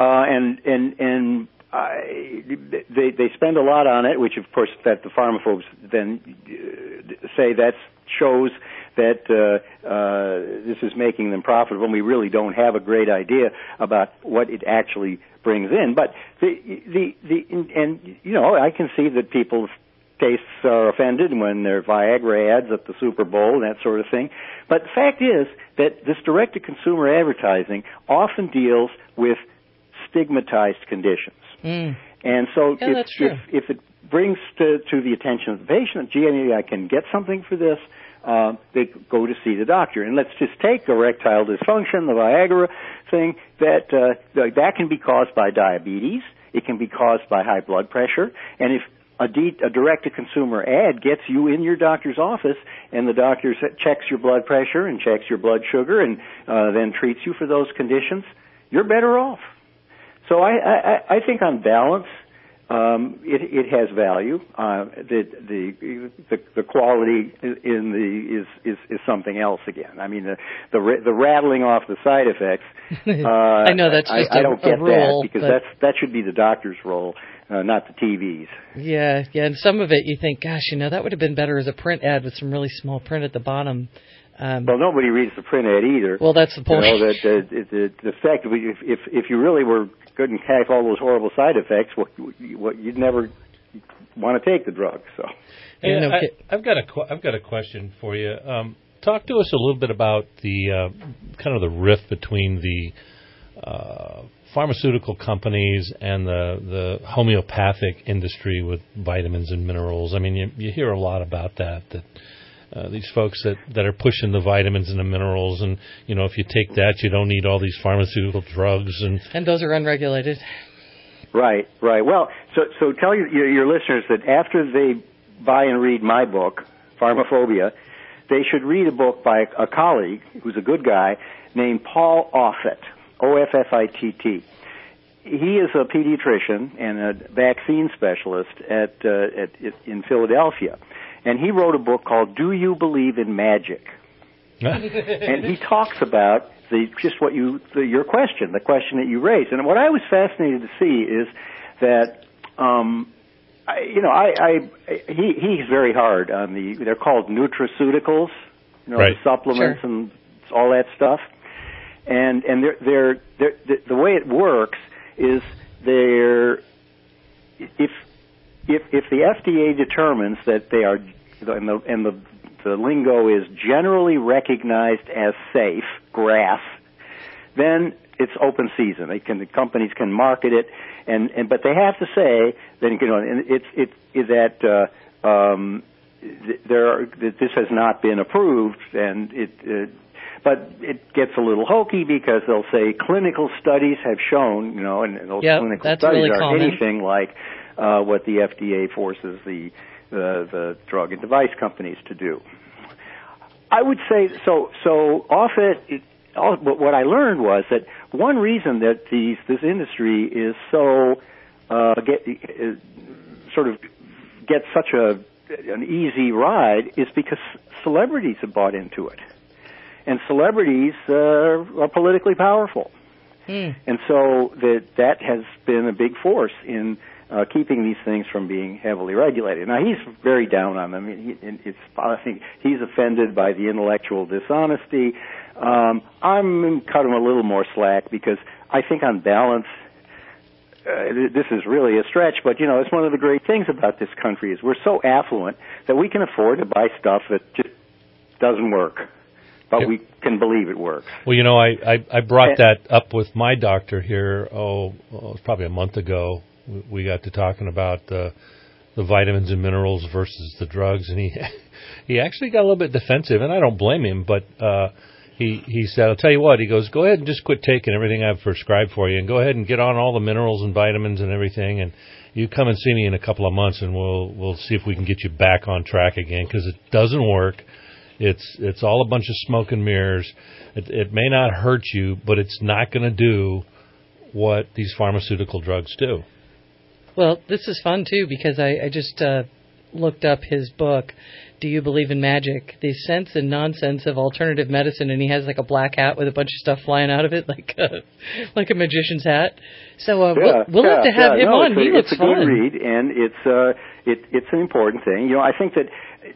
they spend a lot on it, which of course that the pharmaphobes then say that shows that this is making them profitable, and we really don't have a great idea about what it actually brings in. But I can see that people's tastes are offended when there are Viagra ads at the Super Bowl and that sort of thing. But the fact is that this direct-to-consumer advertising often deals with stigmatized conditions. And so if it brings to the attention of the patient, gee, I can get something for this, they go to see the doctor. And let's just take erectile dysfunction, the Viagra thing, that can be caused by diabetes. It can be caused by high blood pressure. And if a direct-to-consumer ad gets you in your doctor's office and the doctor checks your blood pressure and checks your blood sugar and then treats you for those conditions, you're better off. So I think on balance, it has value. The quality is something else again. I mean, the rattling off the side effects. I know that's just I don't get rule, that because that should be the doctor's role, not the TV's. Yeah, and some of it you think, gosh, that would have been better as a print ad with some really small print at the bottom. Well, nobody reads the print ad either. Well, that's the point. The fact if you really were good and have all those horrible side effects, you'd never want to take the drug. So, I've got a question for you. Talk to us a little bit about the kind of the rift between the pharmaceutical companies and the homeopathic industry with vitamins and minerals. I mean, you hear a lot about that. These folks that are pushing the vitamins and the minerals, and if you take that, you don't need all these pharmaceutical drugs, and those are unregulated. Right. Well, so tell your listeners that after they buy and read my book, Pharmaphobia, they should read a book by a colleague who's a good guy named Paul Offit, Offitt. He is a pediatrician and a vaccine specialist in Philadelphia. And he wrote a book called "Do You Believe in Magic?" And he talks about your question, the question that you raised. And what I was fascinated to see is that, he's very hard on they're called nutraceuticals, the supplements and all that stuff. And they're the way it works is if the FDA determines that they are, and the the lingo is generally recognized as safe, GRAS, then it's open season. The companies can market it, but they have to say that that this has not been approved, and but it gets a little hokey because they'll say clinical studies have shown, and those clinical studies really aren't common. anything like what the FDA forces the drug and device companies to do. I would say so. What I learned was that one reason that this industry is so gets such an easy ride is because celebrities have bought into it, and celebrities are politically powerful, and so that has been a big force in keeping these things from being heavily regulated. Now, he's very down on them. I think he's offended by the intellectual dishonesty. I'm cut him a little more slack because I think on balance, this is really a stretch, but it's one of the great things about this country is we're so affluent that we can afford to buy stuff that just doesn't work, but we can believe it works. Well, I brought that up with my doctor here, it was probably a month ago. We got to talking about the vitamins and minerals versus the drugs, and he actually got a little bit defensive, and I don't blame him, but he said, I'll tell you what, he goes, go ahead and just quit taking everything I've prescribed for you, and go ahead and get on all the minerals and vitamins and everything, and you come and see me in a couple of months, and we'll see if we can get you back on track again, because it doesn't work. It's all a bunch of smoke and mirrors. It may not hurt you, but it's not going to do what these pharmaceutical drugs do. Well, this is fun, too, because I just looked up his book, Do You Believe in Magic? The Sense and Nonsense of Alternative Medicine, and he has like a black hat with a bunch of stuff flying out of it, like a magician's hat. So we'll have to have him on. He looks fun. It's a good read, and it's an important thing. I think that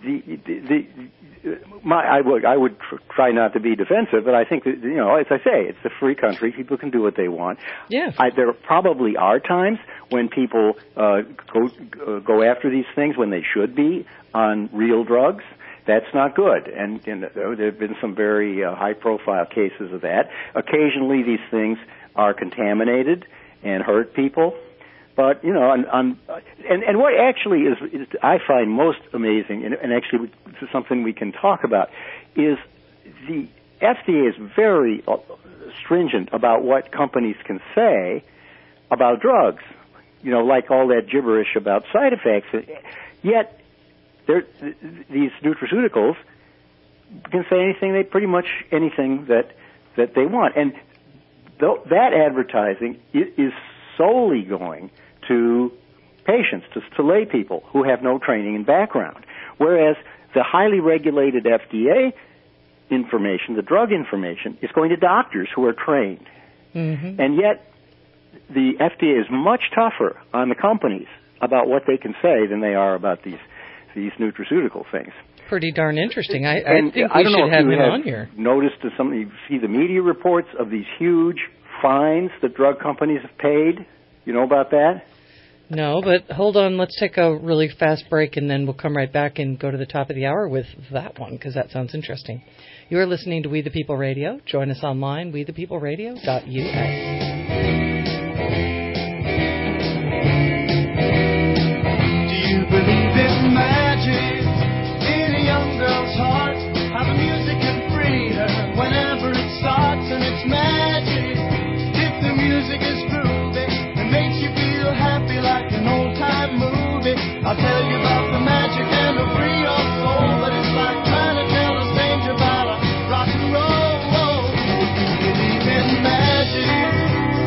I would try not to be defensive, but I think that, as I say, it's a free country. People can do what they want. Yeah. There probably are times when people go after these things when they should be on real drugs. That's not good, and there have been some very high-profile cases of that. Occasionally, these things are contaminated and hurt people. But, and what actually is I find most amazing, and actually this is something we can talk about, is the FDA is very stringent about what companies can say about drugs, like all that gibberish about side effects. Yet, these nutraceuticals can say pretty much anything that they want. And that advertising is solely going to patients, to lay people who have no training and background. Whereas the highly regulated FDA information, the drug information, is going to doctors who are trained. Mm-hmm. And yet the FDA is much tougher on the companies about what they can say than they are about these nutraceutical things. Pretty darn interesting. I think we should have him on here. Noticed you see the media reports of these huge fines that drug companies have paid. You know about that? No, but hold on. Let's take a really fast break, and then we'll come right back and go to the top of the hour with that one, because that sounds interesting. You are listening to We the People Radio. Join us online, wethepeopleradio.us. Do you believe in magic in a young girl's heart? How the music can free her whenever it starts, and it's magic. If the music is groovy, it makes you feel happy like an old-time movie. I'll tell you about the magic and it'll free your soul, but it's like trying to tell a stranger about a rock and roll. Do you believe in magic?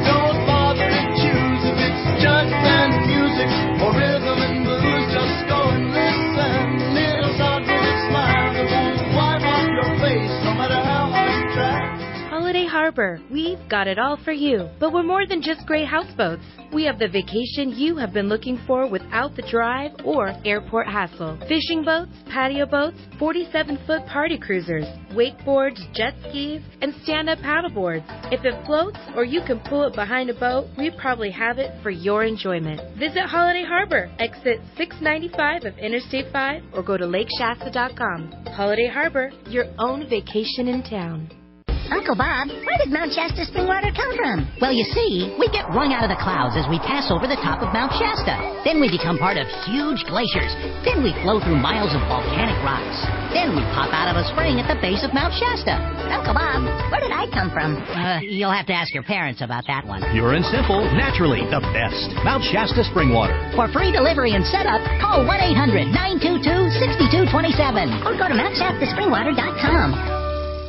Holiday Harbor. We've got it all for you. But we're more than just great houseboats. We have the vacation you have been looking for without the drive or airport hassle. Fishing boats, patio boats, 47-foot party cruisers, wakeboards, jet skis, and stand-up paddleboards. If it floats or you can pull it behind a boat, we probably have it for your enjoyment. Visit Holiday Harbor, exit 695 of Interstate 5, or go to lakeshasta.com. Holiday Harbor, your own vacation in town. Uncle Bob, where did Mount Shasta spring water come from? Well, you see, we get wrung out of the clouds as we pass over the top of Mount Shasta. Then we become part of huge glaciers. Then we flow through miles of volcanic rocks. Then we pop out of a spring at the base of Mount Shasta. Uncle Bob, where did I come from? You'll have to ask your parents about that one. Pure and simple, naturally the best. Mount Shasta spring water. For free delivery and setup, call 1-800-922-6227 or go to MountShastaSpringwater.com.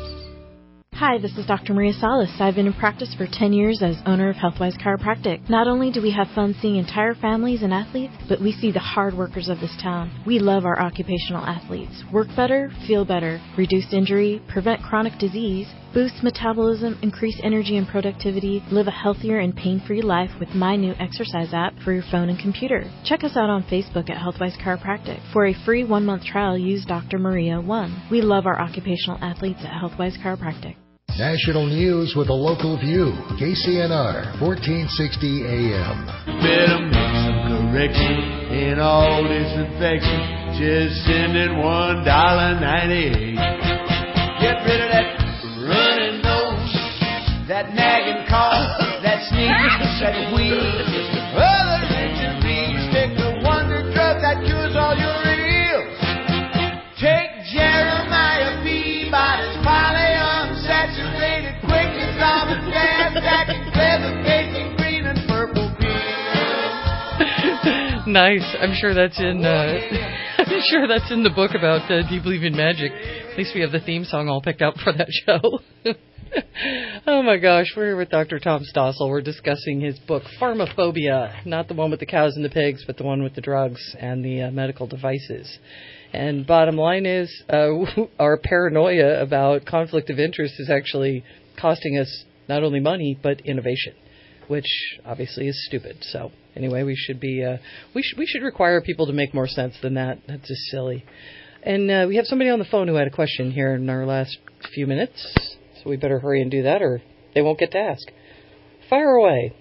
Hi, this is Dr. Maria Salas. I've been in practice for 10 years as owner of Healthwise Chiropractic. Not only do we have fun seeing entire families and athletes, but we see the hard workers of this town. We love our occupational athletes. Work better, feel better, reduce injury, prevent chronic disease, boost metabolism, increase energy and productivity, live a healthier and pain-free life with my new exercise app for your phone and computer. Check us out on Facebook at Healthwise Chiropractic. For a free 1-month trial, use Dr. Maria 1. We love our occupational athletes at Healthwise Chiropractic. National news with a local view. KCNR, 1460 AM. Better make some correction in all disinfection. Just send in $1.98. Get rid of that running nose, that nagging cough, that sneeze, that wheeze. Other injuries, take the wonder drug that cures all your ills. Take Jeremiah Peabody's polyunsaturated quick dissolving gas that can clever facing green and purple pills. Nice. I'm sure that's in. I'm sure that's in the book about Do You Believe in Magic. At least we have the theme song all picked out for that show. Oh my gosh, we're here with Dr. Tom Stossel. We're discussing his book, Pharmaphobia, not the one with the cows and the pigs, but the one with the drugs and the medical devices. And bottom line is, our paranoia about conflict of interest is actually costing us not only money, but innovation, which obviously is stupid. So anyway, we should be, we should require people to make more sense than that. That's just silly. And we have somebody on the phone who had a question here in our last few minutes. So we better hurry and do that, or they won't get to ask. Fire away.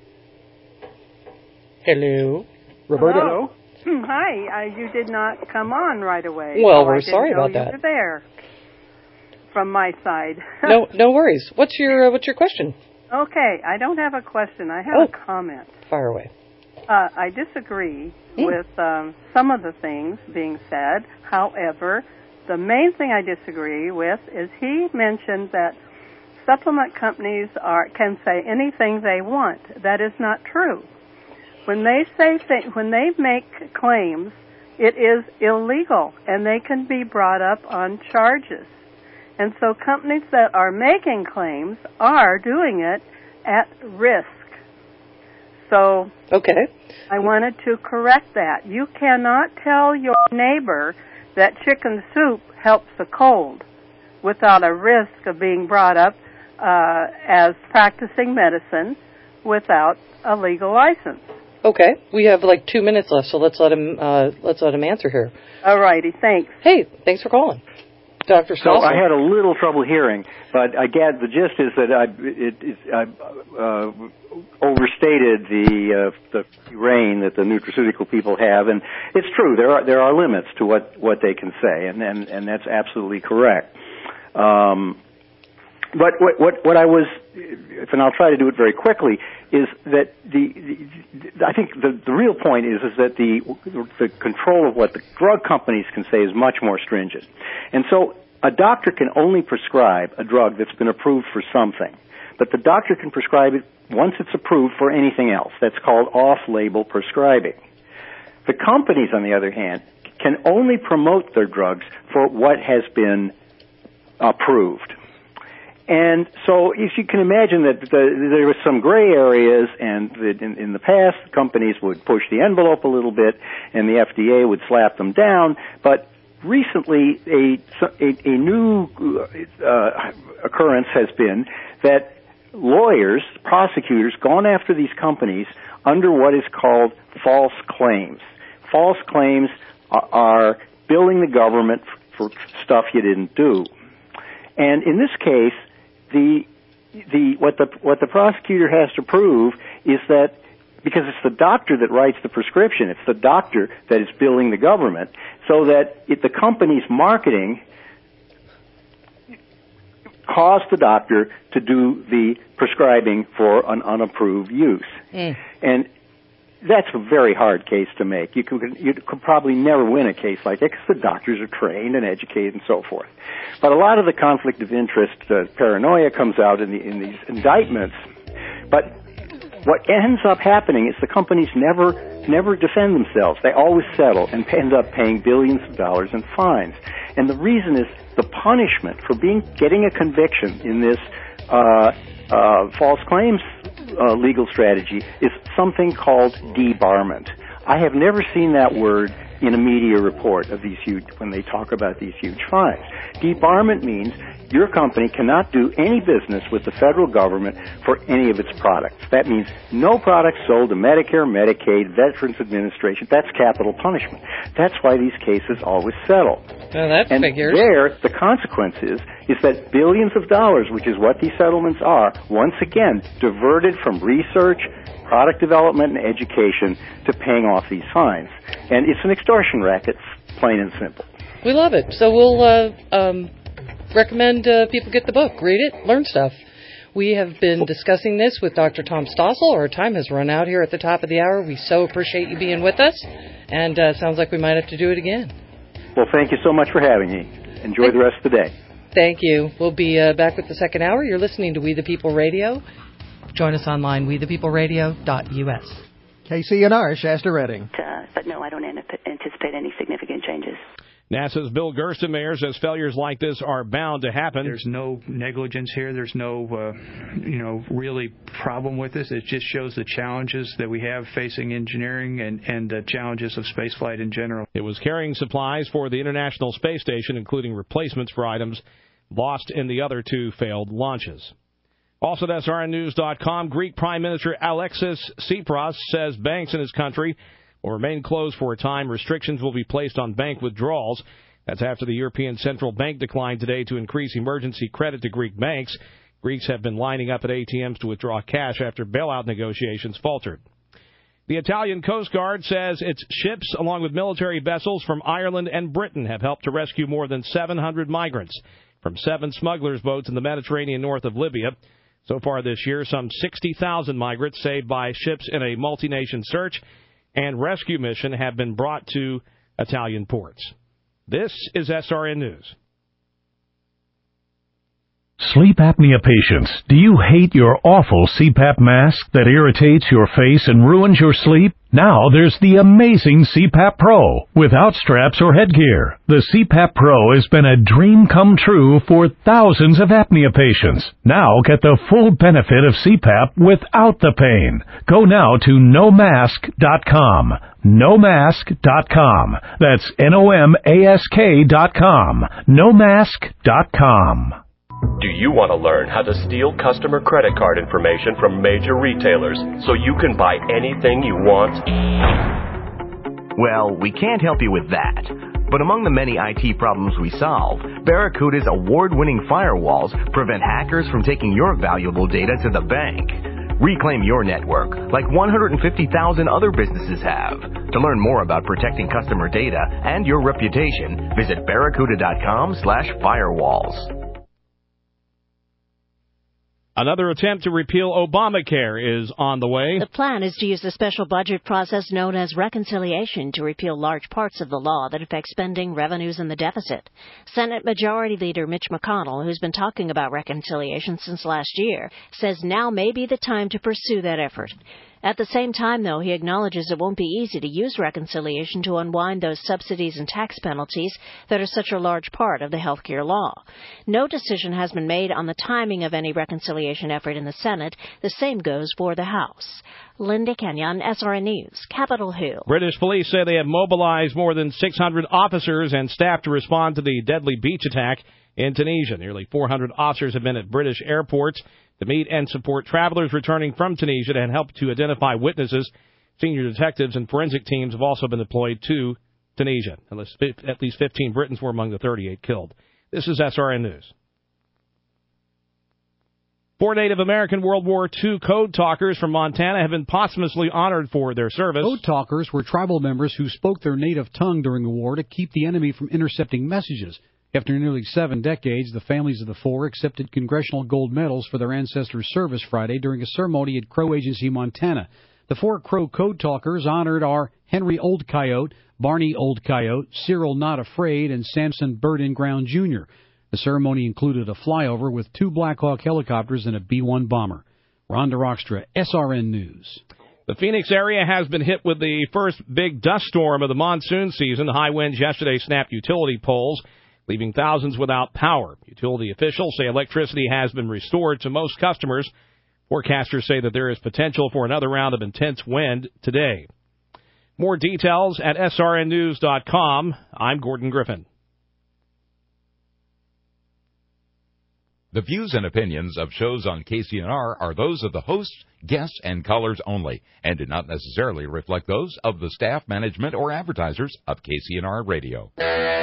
Hello, Roberta. Hello. Hi. You did not come on right away. Well, so we're sorry about that. You were there. From my side. No worries. What's your question? Okay, I don't have a question. I have a comment. Fire away. I disagree with some of the things being said. However, the main thing I disagree with is he mentioned that supplement companies can say anything they want. That is not true. When they when they make claims, it is illegal, and they can be brought up on charges. And so companies that are making claims are doing it at risk. So I wanted to correct that. You cannot tell your neighbor that chicken soup helps a cold without a risk of being brought up as practicing medicine without a legal license. Okay, we have like 2 minutes left, so let's let him answer here. All righty, thanks. Hey, thanks for calling, Dr. Stossel. So I had a little trouble hearing, but again, the gist is that I overstated the reign that the nutraceutical people have, and it's true. There are limits to what they can say, and that's absolutely correct. But what I was, and I'll try to do it very quickly, is that I think the real point is that the control of what the drug companies can say is much more stringent. And so a doctor can only prescribe a drug that's been approved for something, but the doctor can prescribe it once it's approved for anything else. That's called off-label prescribing. The companies, on the other hand, can only promote their drugs for what has been approved. And so if you can imagine that there were some gray areas, and that in the past, companies would push the envelope a little bit, and the FDA would slap them down. But recently, a new occurrence has been that lawyers, prosecutors, gone after these companies under what is called false claims. False claims are billing the government for stuff you didn't do. And in this case, what the prosecutor has to prove is that, because it's the doctor that writes the prescription, it's the doctor that is billing the government, so that the company's marketing caused the doctor to do the prescribing for an unapproved use. And that's a very hard case to make. You could probably never win a case like that because the doctors are trained and educated and so forth. But a lot of the conflict of interest paranoia comes out in these indictments. But what ends up happening is the companies never defend themselves. They always settle and end up paying billions of dollars in fines. And the reason is the punishment for getting a conviction in this false claims legal strategy is something called debarment. I have never seen that word in a media report of these when they talk about these huge fines. Debarment means your company cannot do any business with the federal government for any of its products. That means no products sold to Medicare, Medicaid, Veterans Administration. That's capital punishment. That's why these cases always settle. Well, that figures. There, the consequence is that billions of dollars, which is what these settlements are, once again diverted from research, product development, and education to paying off these fines. And it's an extortion racket, plain and simple. We love it. So we'll recommend people get the book, read it, learn stuff. We have been discussing this with Dr. Tom Stossel. Our time has run out here at the top of the hour. We so appreciate you being with us, and sounds like we might have to do it again. Well, thank you so much for having me. Enjoy the rest of the day. Thank you. We'll be back with the second hour. You're listening to We the People Radio. Join us online, wethepeopleradio.us. KCNR, Shasta Redding. But no, I don't anticipate any significant changes. NASA's Bill Gerstenmaier says failures like this are bound to happen. There's no negligence here. There's no, really problem with this. It just shows the challenges that we have facing engineering and the challenges of spaceflight in general. It was carrying supplies for the International Space Station, including replacements for items lost in the other two failed launches. Also at SRNnews.com, Greek Prime Minister Alexis Tsipras says banks in his country will remain closed for a time. Restrictions will be placed on bank withdrawals. That's after the European Central Bank declined today to increase emergency credit to Greek banks. Greeks have been lining up at ATMs to withdraw cash after bailout negotiations faltered. The Italian Coast Guard says its ships, along with military vessels from Ireland and Britain, have helped to rescue more than 700 migrants from 7 smugglers' boats in the Mediterranean north of Libya. So far this year, some 60,000 migrants saved by ships in a multi-nation search and rescue mission have been brought to Italian ports. This is SRN News. Sleep apnea patients, do you hate your awful CPAP mask that irritates your face and ruins your sleep? Now there's the amazing CPAP Pro without straps or headgear. The CPAP Pro has been a dream come true for thousands of apnea patients. Now get the full benefit of CPAP without the pain. Go now to nomask.com. Nomask.com. That's NOMASK.com. Nomask.com. Do you want to learn how to steal customer credit card information from major retailers so you can buy anything you want? Well, we can't help you with that. But among the many IT problems we solve, Barracuda's award-winning firewalls prevent hackers from taking your valuable data to the bank. Reclaim your network, like 150,000 other businesses have. To learn more about protecting customer data and your reputation, visit barracuda.com/firewalls. Another attempt to repeal Obamacare is on the way. The plan is to use the special budget process known as reconciliation to repeal large parts of the law that affect spending, revenues, and the deficit. Senate Majority Leader Mitch McConnell, who's been talking about reconciliation since last year, says now may be the time to pursue that effort. At the same time, though, he acknowledges it won't be easy to use reconciliation to unwind those subsidies and tax penalties that are such a large part of the health care law. No decision has been made on the timing of any reconciliation effort in the Senate. The same goes for the House. Linda Kenyon, SRN News, Capitol Hill. British police say they have mobilized more than 600 officers and staff to respond to the deadly beach attack in Tunisia. Nearly 400 officers have been at British airports to meet and support travelers returning from Tunisia and help to identify witnesses. Senior detectives and forensic teams have also been deployed to Tunisia. At least 15 Britons were among the 38 killed. This is SRN News. 4 Native American World War II code talkers from Montana have been posthumously honored for their service. Code talkers were tribal members who spoke their native tongue during the war to keep the enemy from intercepting messages. After nearly 7 decades, the families of the 4 accepted congressional gold medals for their ancestors' service Friday during a ceremony at Crow Agency, Montana. The 4 Crow code talkers honored are Henry Old Coyote, Barney Old Coyote, Cyril Not Afraid, and Samson Bird in Ground Jr. The ceremony included a flyover with 2 Black Hawk helicopters and a B-1 bomber. Ron DeRockstra, SRN News. The Phoenix area has been hit with the first big dust storm of the monsoon season. High winds yesterday snapped utility poles, leaving thousands without power. Utility officials say electricity has been restored to most customers. Forecasters say that there is potential for another round of intense wind today. More details at srnnews.com. I'm Gordon Griffin. The views and opinions of shows on KCNR are those of the hosts, guests, and callers only, and do not necessarily reflect those of the staff, management, or advertisers of KCNR Radio.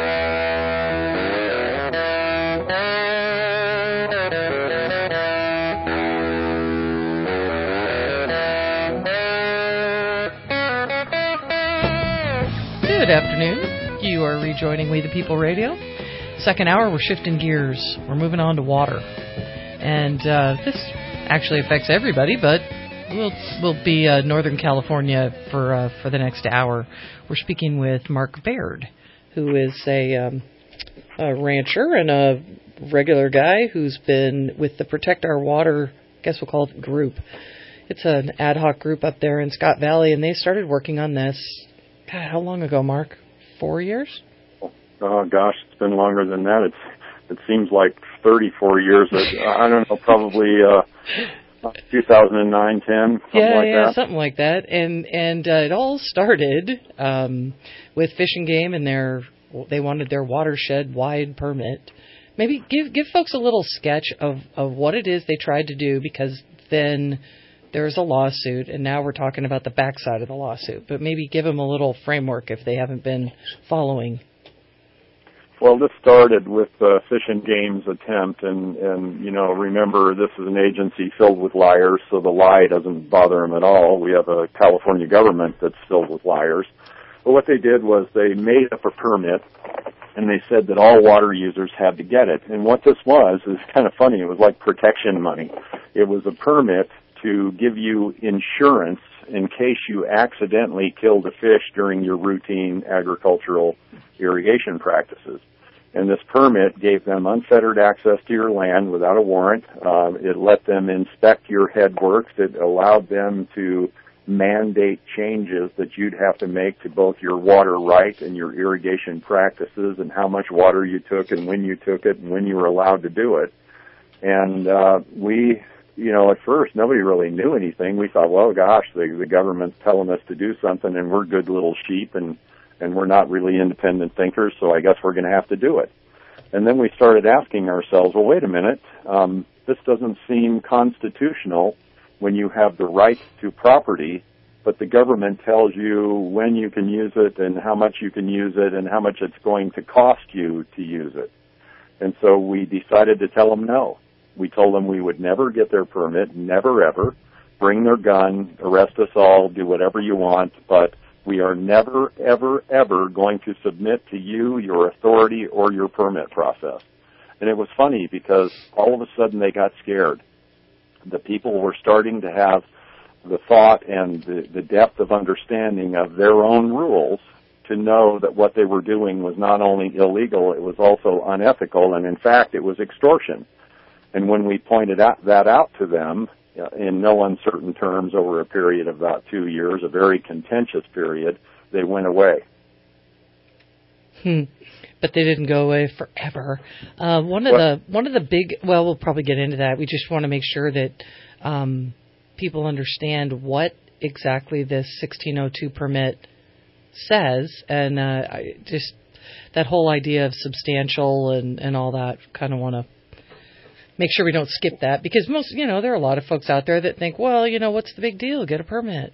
Good afternoon. You are rejoining We the People Radio. Second hour, we're shifting gears. We're moving on to water. And this actually affects everybody, but we'll be Northern California for the next hour. We're speaking with Mark Baird, who is a rancher and a regular guy who's been with the Protect Our Water, I guess we'll call it group. It's an ad hoc group up there in Scott Valley, and they started working on this, God, how long ago, Mark? 4 years? Oh, gosh, it's been longer than that. It seems like 34 years. I don't know, probably 2009, 10, something like that. Something like that. And it all started with Fish and Game, and they wanted their watershed-wide permit. Maybe give folks a little sketch of what it is they tried to do, because then there's a lawsuit, and now we're talking about the backside of the lawsuit. But maybe give them a little framework if they haven't been following. Well, this started with Fish and Game's attempt, and remember, this is an agency filled with liars, so the lie doesn't bother them at all. We have a California government that's filled with liars. But what they did was they made up a permit, and they said that all water users had to get it. And what this was is kind of funny. It was like protection money. It was a permit to give you insurance in case you accidentally killed a fish during your routine agricultural irrigation practices. And this permit gave them unfettered access to your land without a warrant. It let them inspect your headworks. It allowed them to mandate changes that you'd have to make to both your water right and your irrigation practices, and how much water you took and when you took it and when you were allowed to do it. And at first nobody really knew anything. We thought, well, gosh, the government's telling us to do something, and we're good little sheep, and we're not really independent thinkers, so I guess we're going to have to do it. And then we started asking ourselves, well, wait a minute, this doesn't seem constitutional when you have the right to property, but the government tells you when you can use it and how much you can use it and how much it's going to cost you to use it. And so we decided to tell them no. We told them we would never get their permit, never ever, bring their gun, arrest us all, do whatever you want, but we are never, ever, ever going to submit to you, your authority, or your permit process. And it was funny because all of a sudden they got scared. The people were starting to have the thought and the depth of understanding of their own rules to know that what they were doing was not only illegal, it was also unethical, and in fact it was extortion. And when we pointed that out to them in no uncertain terms over a period of about 2 years, a very contentious period, they went away. But they didn't go away forever. One of the big, well, we'll probably get into that. We just want to make sure that people understand what exactly this 1602 permit says. And that whole idea of substantial and all that. Kind of want to make sure we don't skip that, because most, there are a lot of folks out there that think, well, what's the big deal? Get a permit.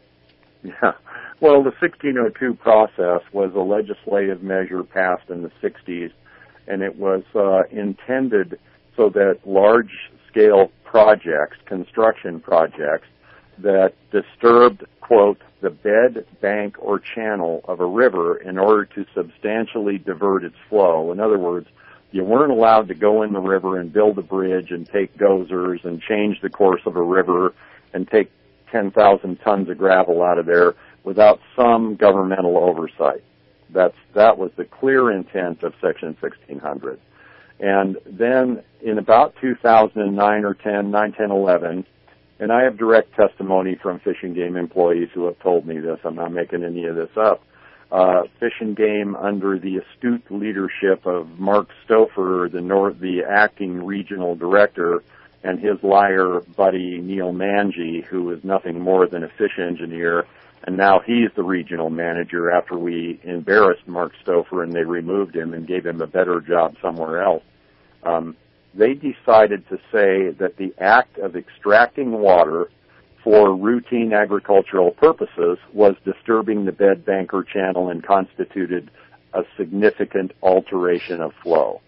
Yeah. Well, the 1602 process was a legislative measure passed in the 60s, and it was intended so that large-scale projects, construction projects, that disturbed, quote, the bed, bank, or channel of a river in order to substantially divert its flow. In other words, you weren't allowed to go in the river and build a bridge and take dozers and change the course of a river and take 10,000 tons of gravel out of there without some governmental oversight. That was the clear intent of Section 1600. And then in about 2009 or 10, 11, and I have direct testimony from Fish and Game employees who have told me this, I'm not making any of this up, Fish and Game, under the astute leadership of Mark Stouffer, the acting regional director, and his liar buddy Neil Manji, who is nothing more than a fish engineer, and now he's the regional manager after we embarrassed Mark Stouffer and they removed him and gave him a better job somewhere else. They decided to say that the act of extracting water for routine agricultural purposes was disturbing the bed, bank, or channel and constituted a significant alteration of flow.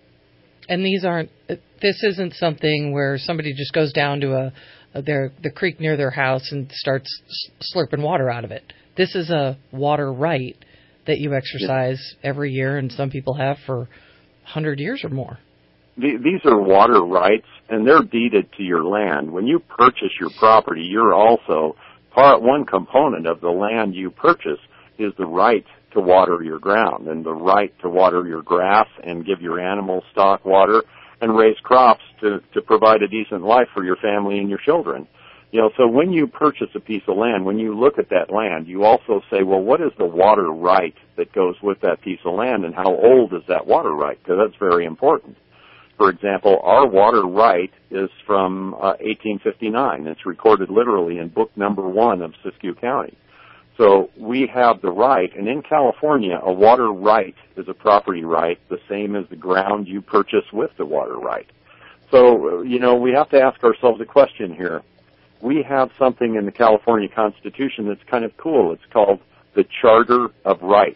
And this isn't something where somebody just goes down to the creek near their house and starts slurping water out of it. This is a water right that you exercise every year, and some people have for 100 years or more. These are water rights, and they're deeded to your land. When you purchase your property, you're also one component of the land you purchase is the right to water your ground and the right to water your grass and give your animal stock water and raise crops to provide a decent life for your family and your children. So when you purchase a piece of land, when you look at that land, you also say, well, what is the water right that goes with that piece of land, and how old is that water right? Because that's very important. For example, our water right is from 1859. It's recorded literally in book number 1 of Siskiyou County. So we have the right, and in California, a water right is a property right, the same as the ground you purchase with the water right. So, we have to ask ourselves a question here. We have something in the California Constitution that's kind of cool. It's called the Charter of Rights.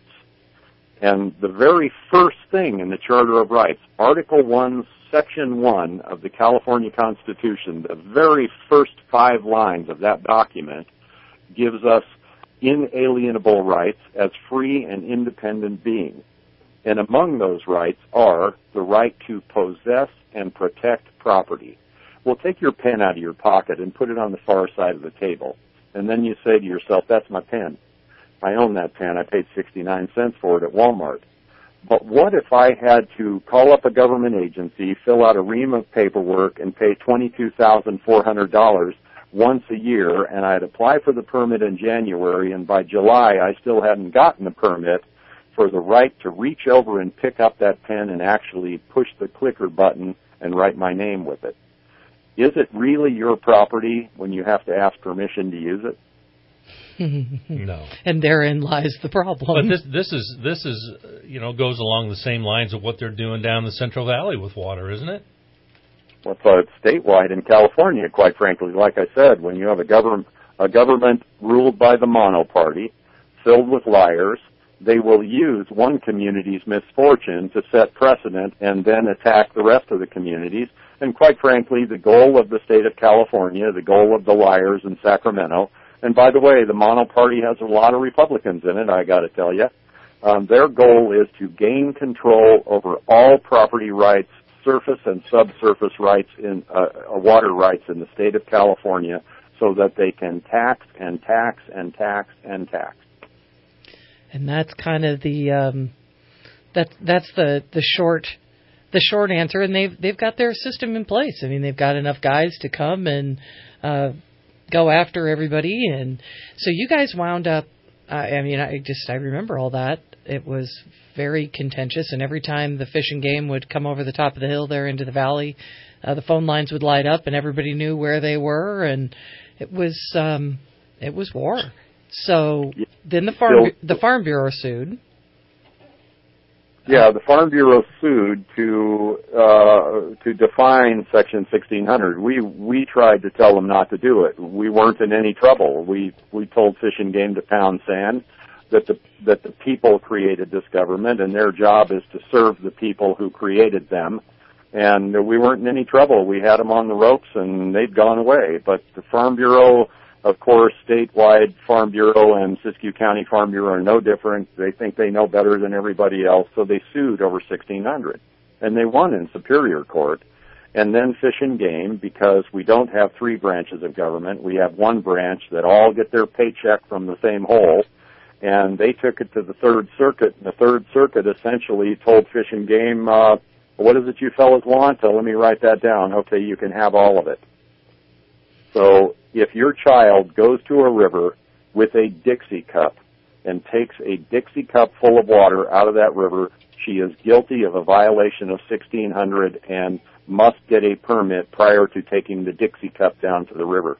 And the very first thing in the Charter of Rights, Article 1, Section 1 of the California Constitution, the very first 5 lines of that document gives us inalienable rights as free and independent beings. And among those rights are the right to possess and protect property. Well, take your pen out of your pocket and put it on the far side of the table. And then you say to yourself, that's my pen. I own that pen. I paid 69 cents for it at Walmart. But what if I had to call up a government agency, fill out a ream of paperwork, and pay $22,400 once a year, and I'd apply for the permit in January, and by July I still hadn't gotten the permit for the right to reach over and pick up that pen and actually push the clicker button and write my name with it? Is it really your property when you have to ask permission to use it? No. And therein lies the problem. But this is goes along the same lines of what they're doing down the Central Valley with water, isn't it? Well, it's statewide in California, quite frankly. Like I said, when you have a government ruled by the mono party, filled with liars, they will use one community's misfortune to set precedent and then attack the rest of the communities. And quite frankly, the goal of the state of California, the goal of the liars in Sacramento, and by the way, the mono party has a lot of Republicans in it, I got to tell you. Their goal is to gain control over all property rights, surface and subsurface rights in water rights in the state of California, so that they can tax and tax and tax and tax. And that's kind of the short answer. And they've got their system in place. I mean, they've got enough guys to come and go after everybody. And so you guys wound up, I remember all that. It was very contentious, and every time the Fish and Game would come over the top of the hill there into the valley, the phone lines would light up and everybody knew where they were, and it was war. So then the Farm Bureau sued. Yeah, the Farm Bureau sued to define Section 1600. We tried to tell them not to do it. We weren't in any trouble. We told Fish and Game to pound sand, that the people created this government, and their job is to serve the people who created them. And we weren't in any trouble. We had them on the ropes, and they'd gone away. But the Farm Bureau, of course, statewide Farm Bureau and Siskiyou County Farm Bureau are no different. They think they know better than everybody else, so they sued over 1600. And they won in Superior Court. And then Fish and Game, because we don't have 3 branches of government, we have 1 branch that all get their paycheck from the same hole. And they took it to the Third Circuit, and the Third Circuit essentially told Fish and Game, what is it you fellas want? Let me write that down. Okay, you can have all of it. So if your child goes to a river with a Dixie cup and takes a Dixie cup full of water out of that river, she is guilty of a violation of 1600 and must get a permit prior to taking the Dixie cup down to the river.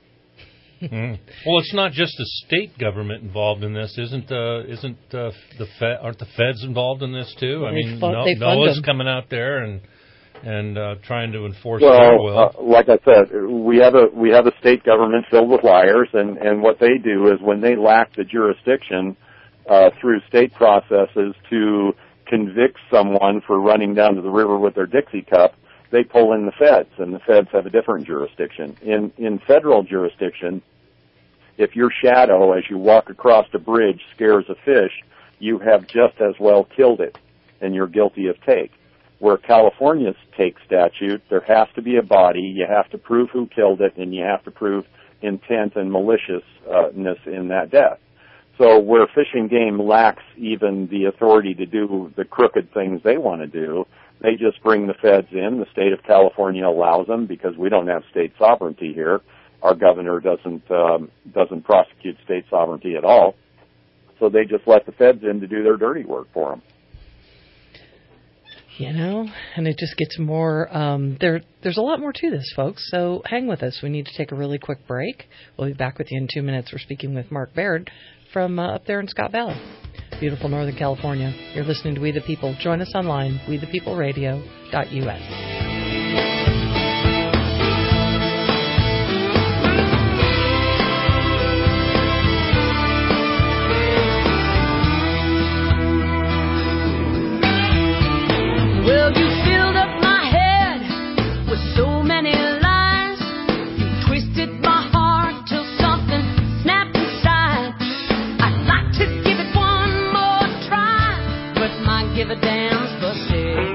Well, it's not just the state government involved in this, aren't the feds involved in this too? I mean, NOAA's coming out there and trying to enforce their will. Like I said, we have a state government filled with liars, and what they do is when they lack the jurisdiction through state processes to convict someone for running down to the river with their Dixie cup, they pull in the feds, and the feds have a different jurisdiction. In federal jurisdiction, if your shadow, as you walk across a bridge, scares a fish, you have just as well killed it, and you're guilty of take. Where California's take statute, there has to be a body, you have to prove who killed it, and you have to prove intent and maliciousness in that death. So where Fish and Game lacks even the authority to do the crooked things they want to do, they just bring the feds in. The state of California allows them because we don't have state sovereignty here. Our governor doesn't prosecute state sovereignty at all. So they just let the feds in to do their dirty work for them. You know, and it just gets more, there's a lot more to this, folks, so hang with us. We need to take a really quick break. We'll be back with you in 2 minutes. We're speaking with Mark Baird from up there in Scott Valley, beautiful Northern California. You're listening to We the People. Join us online, wethepeopleradio.us. Well, you filled up my head with so many lies. You twisted my heart till something snapped inside. I'd like to give it one more try, but my give a damn's busted.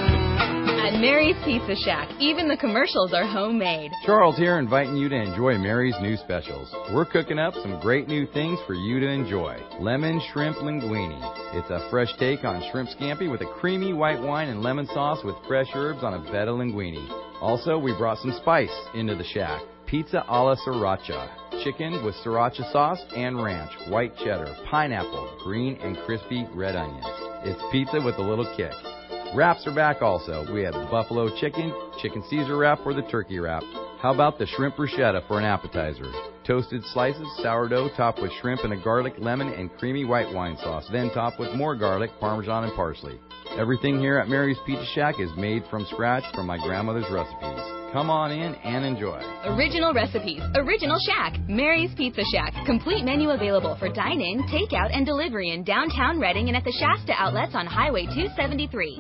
At Mary's Pizza Shack, even the commercials are homemade. Charles here, inviting you to enjoy Mary's new specials. We're cooking up some great new things for you to enjoy. Lemon shrimp linguine. It's a fresh take on shrimp scampi with a creamy white wine and lemon sauce with fresh herbs on a bed of linguine. Also, we brought some spice into the shack. Pizza alla sriracha. Chicken with sriracha sauce and ranch, white cheddar, pineapple, green and crispy red onions. It's pizza with a little kick. Wraps are back also. We have the buffalo chicken, chicken Caesar wrap, or the turkey wrap. How about the shrimp bruschetta for an appetizer? Toasted slices, sourdough topped with shrimp and a garlic, lemon, and creamy white wine sauce, then topped with more garlic, parmesan, and parsley. Everything here at Mary's Pizza Shack is made from scratch from my grandmother's recipes. Come on in and enjoy. Original recipes, original shack. Mary's Pizza Shack. Complete menu available for dine-in, takeout, and delivery in downtown Reading and at the Shasta outlets on Highway 273.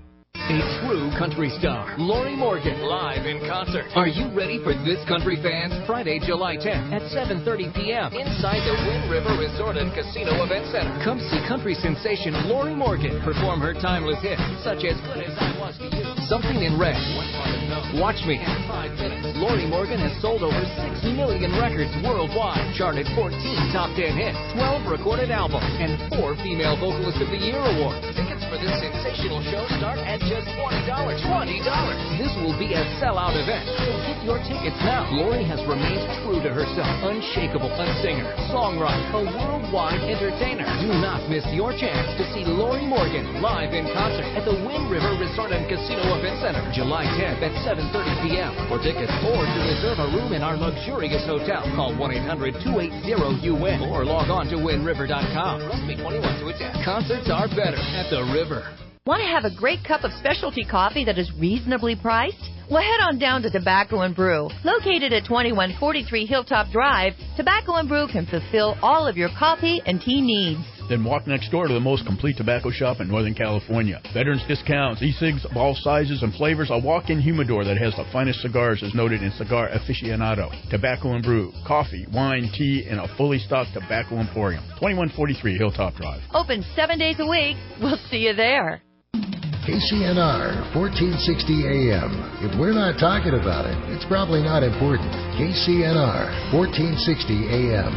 A true country star, Lori Morgan, live in concert. Are you ready for this, country fans? Friday, July 10th at 7:30 p.m. inside the Wind River Resort and Casino Event Center. Come see country sensation Lori Morgan perform her timeless hits such as Good As I Was to You, Something in Red, Watch Me, 5 Minutes. Lori Morgan has sold over 6 million records worldwide, charted 14 top 10 hits, 12 recorded albums, and 4 Female Vocalist of the Year awards. Tickets for this sensational show start at just $20. This will be a sellout event, so get your tickets now. Lori has remained true to herself. Unshakable, a singer, songwriter, a worldwide entertainer. Do not miss your chance to see Lori Morgan live in concert at the Wind River Resort and Casino Event Center, July 10th at 7:30 p.m. For tickets or to reserve a room in our luxurious hotel, call 1-800-280-UN or log on to windriver.com. Must be 21 to attend. Concerts are better at the River. Want to have a great cup of specialty coffee that is reasonably priced? Well, head on down to Tobacco & Brew. Located at 2143 Hilltop Drive, Tobacco & Brew can fulfill all of your coffee and tea needs. Then walk next door to the most complete tobacco shop in Northern California. Veterans discounts, e-cigs of all sizes and flavors, a walk-in humidor that has the finest cigars as noted in Cigar Aficionado. Tobacco & Brew, coffee, wine, tea, and a fully stocked tobacco emporium. 2143 Hilltop Drive. Open 7 days a week. We'll see you there. KCNR, 1460 AM. If we're not talking about it, it's probably not important. KCNR, 1460 AM.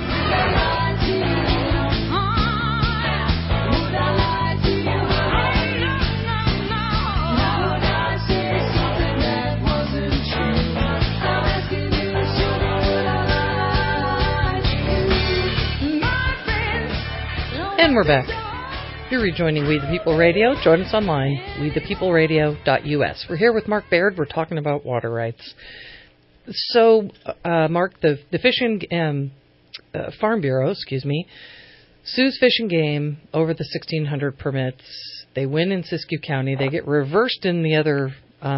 And we're back. You're rejoining We the People Radio. Join us online, wethepeopleradio.us. We're here with Mark Baird. We're talking about water rights. So, Mark, the Fish and Farm Bureau, sues Fish and Game over the 1,600 permits. They win in Siskiyou County. They get reversed in the other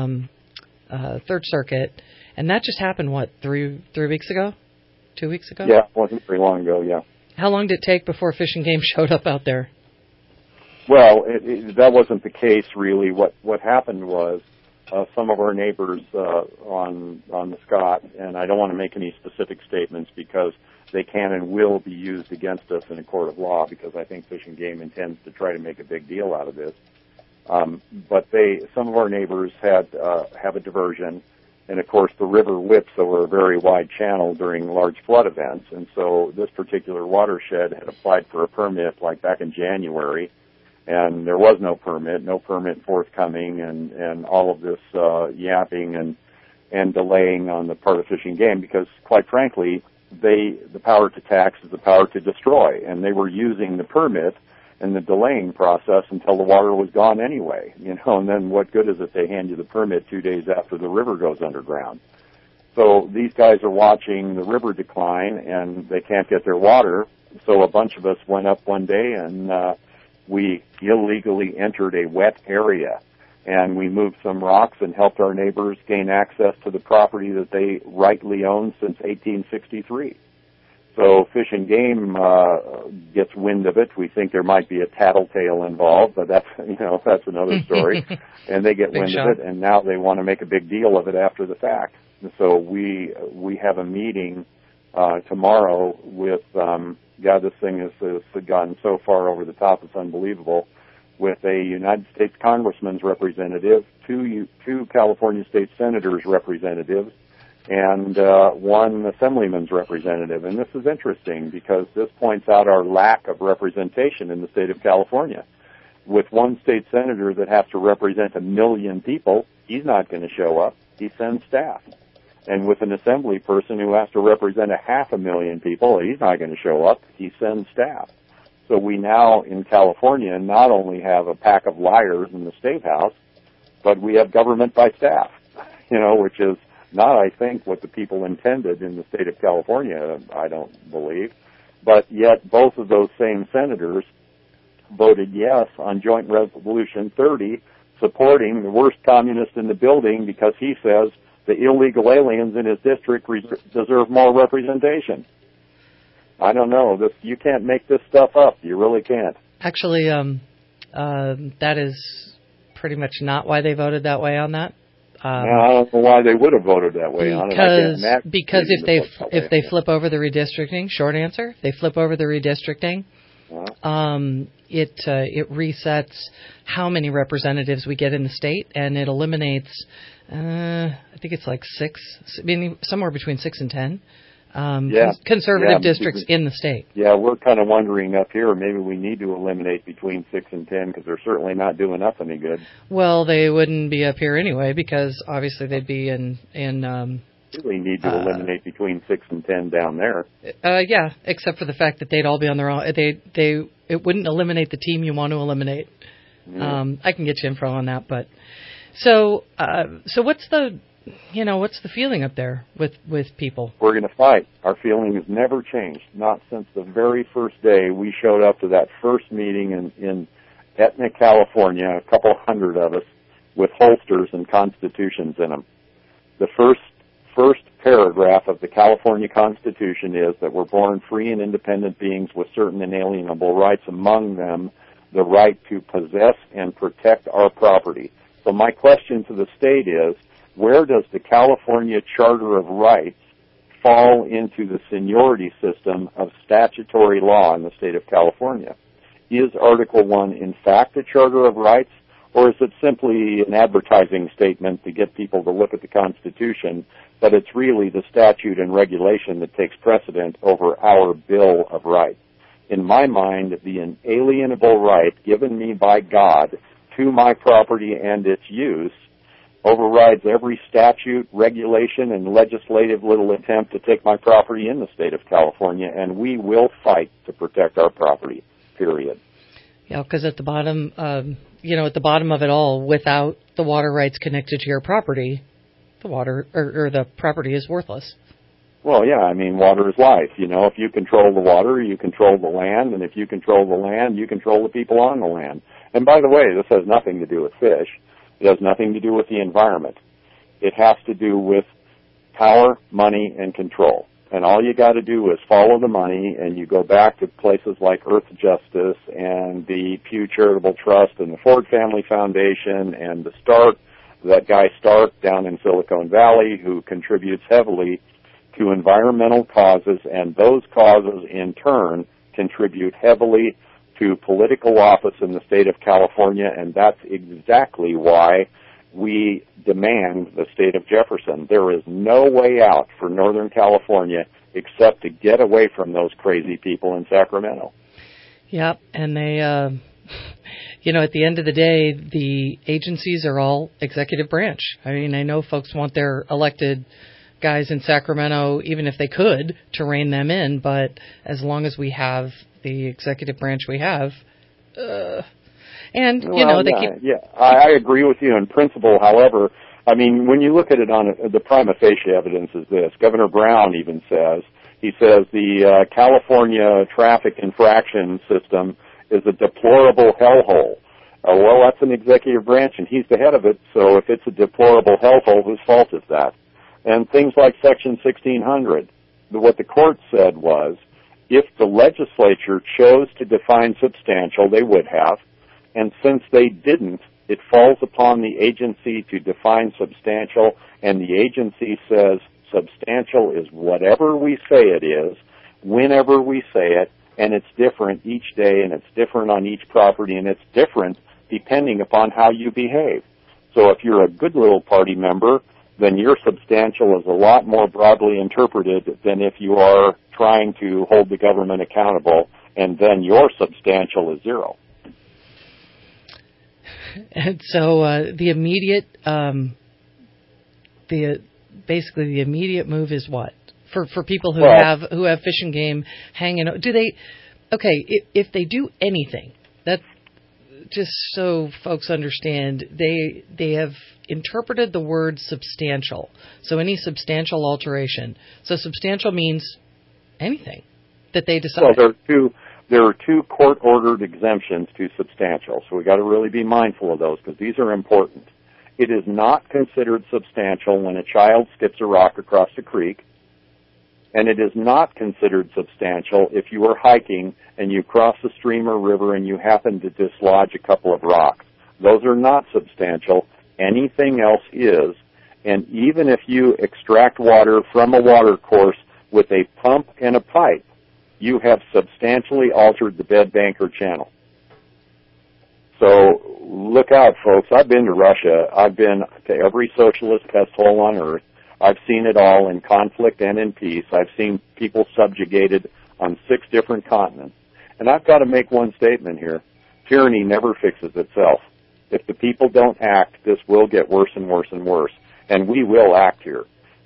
Third Circuit, and that just happened. What, 3 weeks ago? 2 weeks ago? Yeah, it wasn't very long ago. Yeah. How long did it take before Fish and Game showed up out there? Well, that wasn't the case, really. What happened was some of our neighbors on the Scott, and I don't want to make any specific statements because they can and will be used against us in a court of law, because I think Fish and Game intends to try to make a big deal out of this. But some of our neighbors have a diversion, and of course the river whips over a very wide channel during large flood events, and so this particular watershed had applied for a permit back in January. And there was no permit forthcoming, and all of this yapping and delaying on the part of Fish and Game, because quite frankly, the power to tax is the power to destroy, and they were using the permit and the delaying process until the water was gone anyway, and then what good is it they hand you the permit 2 days after the river goes underground? So these guys are watching the river decline, and they can't get their water, so a bunch of us went up one day and we illegally entered a wet area, and we moved some rocks and helped our neighbors gain access to the property that they rightly owned since 1863. So Fish and Game gets wind of it. We think there might be a tattletale involved, but that's another story. And they get wind of it, and now they want to make a big deal of it after the fact. So we have a meeting tomorrow with this thing has gone so far over the top, it's unbelievable, with a United States Congressman's representative, two California State Senators' representatives, and one Assemblyman's representative. And this is interesting because this points out our lack of representation in the state of California. With one state senator that has to represent 1 million people, he's not going to show up. He sends staff. And with an assembly person who has to represent 500,000 people, he's not going to show up. He sends staff. So we now, in California, not only have a pack of liars in the State House, but we have government by staff, which is not, I think, what the people intended in the state of California, I don't believe. But yet both of those same senators voted yes on Joint Resolution 30, supporting the worst communist in the building because he says the illegal aliens in his district deserve more representation. I don't know. You can't make this stuff up. You really can't. Actually, that is pretty much not why they voted that way on that. I don't know why they would have voted that way on it. Because if they flip over the redistricting, short answer, they flip over the redistricting, it resets how many representatives we get in the state, and it eliminates, I think it's like 6, somewhere between 6 and 10 conservative districts in the state. Yeah, we're kind of wondering up here, maybe we need to eliminate between 6 and 10 because they're certainly not doing us any good. Well, they wouldn't be up here anyway because obviously they'd be in really need to eliminate between 6 and 10 down there. Yeah, except for the fact that they'd all be on their own. It wouldn't eliminate the team you want to eliminate. Yeah. I can get you info on that, but so what's the feeling up there with people? We're going to fight. Our feeling has never changed, not since the very first day we showed up to that first meeting in Etna, California, a couple hundred of us with holsters and constitutions in them. The first paragraph of the California Constitution is that we're born free and independent beings with certain inalienable rights, among them the right to possess and protect our property. So my question to the state is, where does the California Charter of Rights fall into the seniority system of statutory law in the state of California? Is Article 1 in fact a Charter of Rights, or is it simply an advertising statement to get people to look at the Constitution, but it's really the statute and regulation that takes precedent over our Bill of Rights? In my mind, the inalienable right given me by God to my property and its use overrides every statute, regulation, and legislative little attempt to take my property in the state of California, and we will fight to protect our property, period. Yeah, because at the bottom, at the bottom of it all, without the water rights connected to your property, the water or the property is worthless. Well, yeah, I mean, water is life. If you control the water, you control the land, and if you control the land, you control the people on the land. And by the way, this has nothing to do with fish. It has nothing to do with the environment. It has to do with power, money, and control. And all you got to do is follow the money, and you go back to places like Earth Justice and the Pew Charitable Trust and the Ford Family Foundation and that guy Stark down in Silicon Valley, who contributes heavily to environmental causes, and those causes in turn contribute heavily to political office in the state of California, and that's exactly why we demand the state of Jefferson. There is no way out for Northern California except to get away from those crazy people in Sacramento. Yep, and they, at the end of the day, the agencies are all executive branch. I mean, I know folks want their elected guys in Sacramento, even if they could, to rein them in, but as long as we have the executive branch we have, and, they keep... Yeah, I agree with you in principle. However, I mean, when you look at it on the prima facie evidence is this. Governor Brown even says the California traffic infraction system is a deplorable hellhole. Well, that's an executive branch, and he's the head of it, so if it's a deplorable hellhole, whose fault is that? And things like Section 1600, what the court said was, if the legislature chose to define substantial, they would have, and since they didn't, it falls upon the agency to define substantial, and the agency says substantial is whatever we say it is, whenever we say it, and it's different each day, and it's different on each property, and it's different depending upon how you behave. So if you're a good little party member, then your substantial is a lot more broadly interpreted than if you are trying to hold the government accountable, and then your substantial is zero. And so the immediate move is what for people who have fish and game hanging. Do they? Okay, if they do anything, that just so folks understand, they have interpreted the word substantial. So any substantial alteration. So substantial means anything that they decide. Well, there are two court-ordered exemptions to substantial, so we got to really be mindful of those because these are important. It is not considered substantial when a child skips a rock across a creek, and it is not considered substantial if you are hiking and you cross a stream or river and you happen to dislodge a couple of rocks. Those are not substantial. Anything else is, and even if you extract water from a water course with a pump and a pipe, you have substantially altered the bed bank or channel. So look out, folks. I've been to Russia. I've been to every socialist pest hole on earth. I've seen it all in conflict and in peace. I've seen people subjugated on 6 different continents. And I've got to make one statement here. Tyranny never fixes itself. If the people don't act, this will get worse and worse and worse. And we will act here.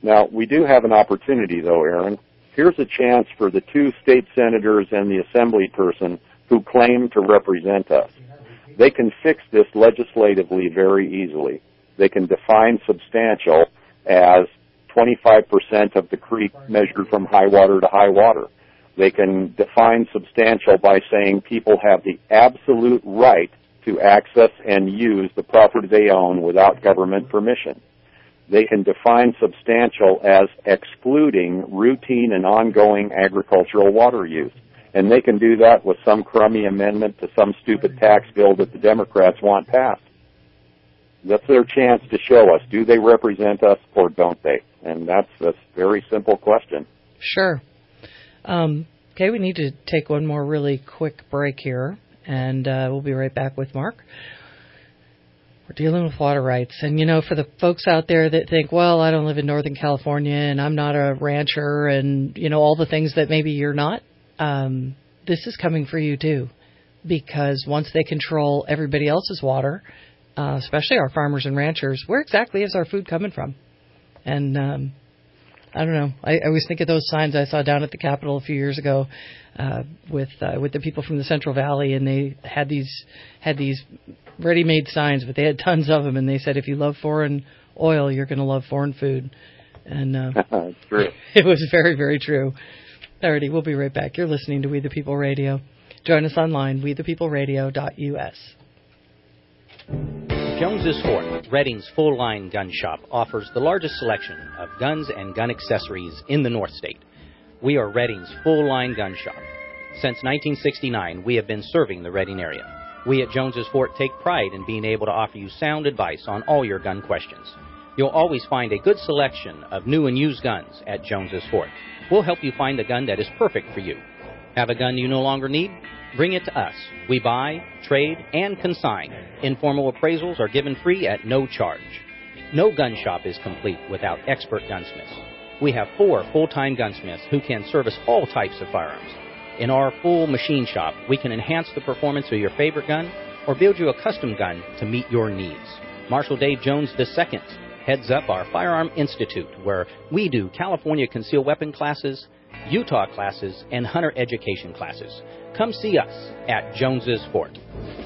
Now, we do have an opportunity, though, Aaron. Here's a chance for the 2 state senators and the assembly person who claim to represent us. They can fix this legislatively very easily. They can define substantial as 25% of the creek measured from high water to high water. They can define substantial by saying people have the absolute right to access and use the property they own without government permission. They can define substantial as excluding routine and ongoing agricultural water use. And they can do that with some crummy amendment to some stupid tax bill that the Democrats want passed. That's their chance to show us, do they represent us or don't they? And that's a very simple question. Sure. Okay, we need to take one more really quick break here, and we'll be right back with Mark. We're dealing with water rights. And, for the folks out there that think, well, I don't live in Northern California and I'm not a rancher and, all the things that maybe you're not, this is coming for you too. Because once they control everybody else's water, especially our farmers and ranchers, where exactly is our food coming from? And I don't know. I always think of those signs I saw down at the Capitol a few years ago with the people from the Central Valley, and they had these ready-made signs, but they had tons of them, and they said, if you love foreign oil, you're going to love foreign food. And it's true. It was very, very true. Alrighty, we'll be right back. You're listening to We the People Radio. Join us online, wethepeopleradio.us. Jones's Fort, Redding's full-line gun shop, offers the largest selection of guns and gun accessories in the North State. We are Redding's full-line gun shop. Since 1969, we have been serving the Redding area. We at Jones's Fort take pride in being able to offer you sound advice on all your gun questions. You'll always find a good selection of new and used guns at Jones's Fort. We'll help you find the gun that is perfect for you. Have a gun you no longer need? Bring it to us. We buy, trade, and consign. Informal appraisals are given free at no charge. No gun shop is complete without expert gunsmiths. We have 4 full-time gunsmiths who can service all types of firearms. In our full machine shop, we can enhance the performance of your favorite gun or build you a custom gun to meet your needs. Marshal Dave Jones II heads up our Firearm Institute, where we do California concealed weapon classes, Utah classes, and hunter education classes. Come see us at Jones's Fort.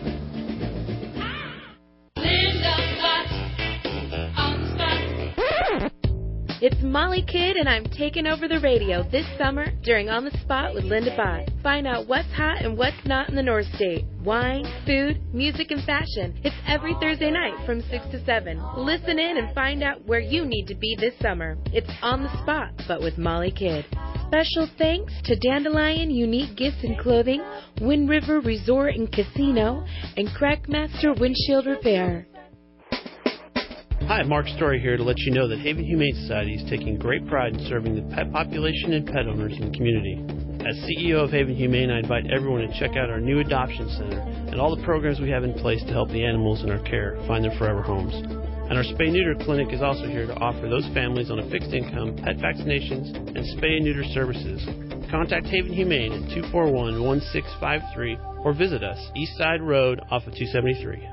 It's Molly Kidd, and I'm taking over the radio this summer during On the Spot with Linda Bott. Find out what's hot and what's not in the North State. Wine, food, music, and fashion. It's every Thursday night from 6 to 7. Listen in and find out where you need to be this summer. It's On the Spot, but with Molly Kidd. Special thanks to Dandelion Unique Gifts and Clothing, Wind River Resort and Casino, and Crackmaster Windshield Repair. Hi, Mark Story here to let you know that Haven Humane Society is taking great pride in serving the pet population and pet owners in the community. As CEO of Haven Humane, I invite everyone to check out our new adoption center and all the programs we have in place to help the animals in our care find their forever homes. And our spay-neuter clinic is also here to offer those families on a fixed income pet vaccinations and spay and neuter services. Contact Haven Humane at 241-1653 or visit us Eastside Road off of 273.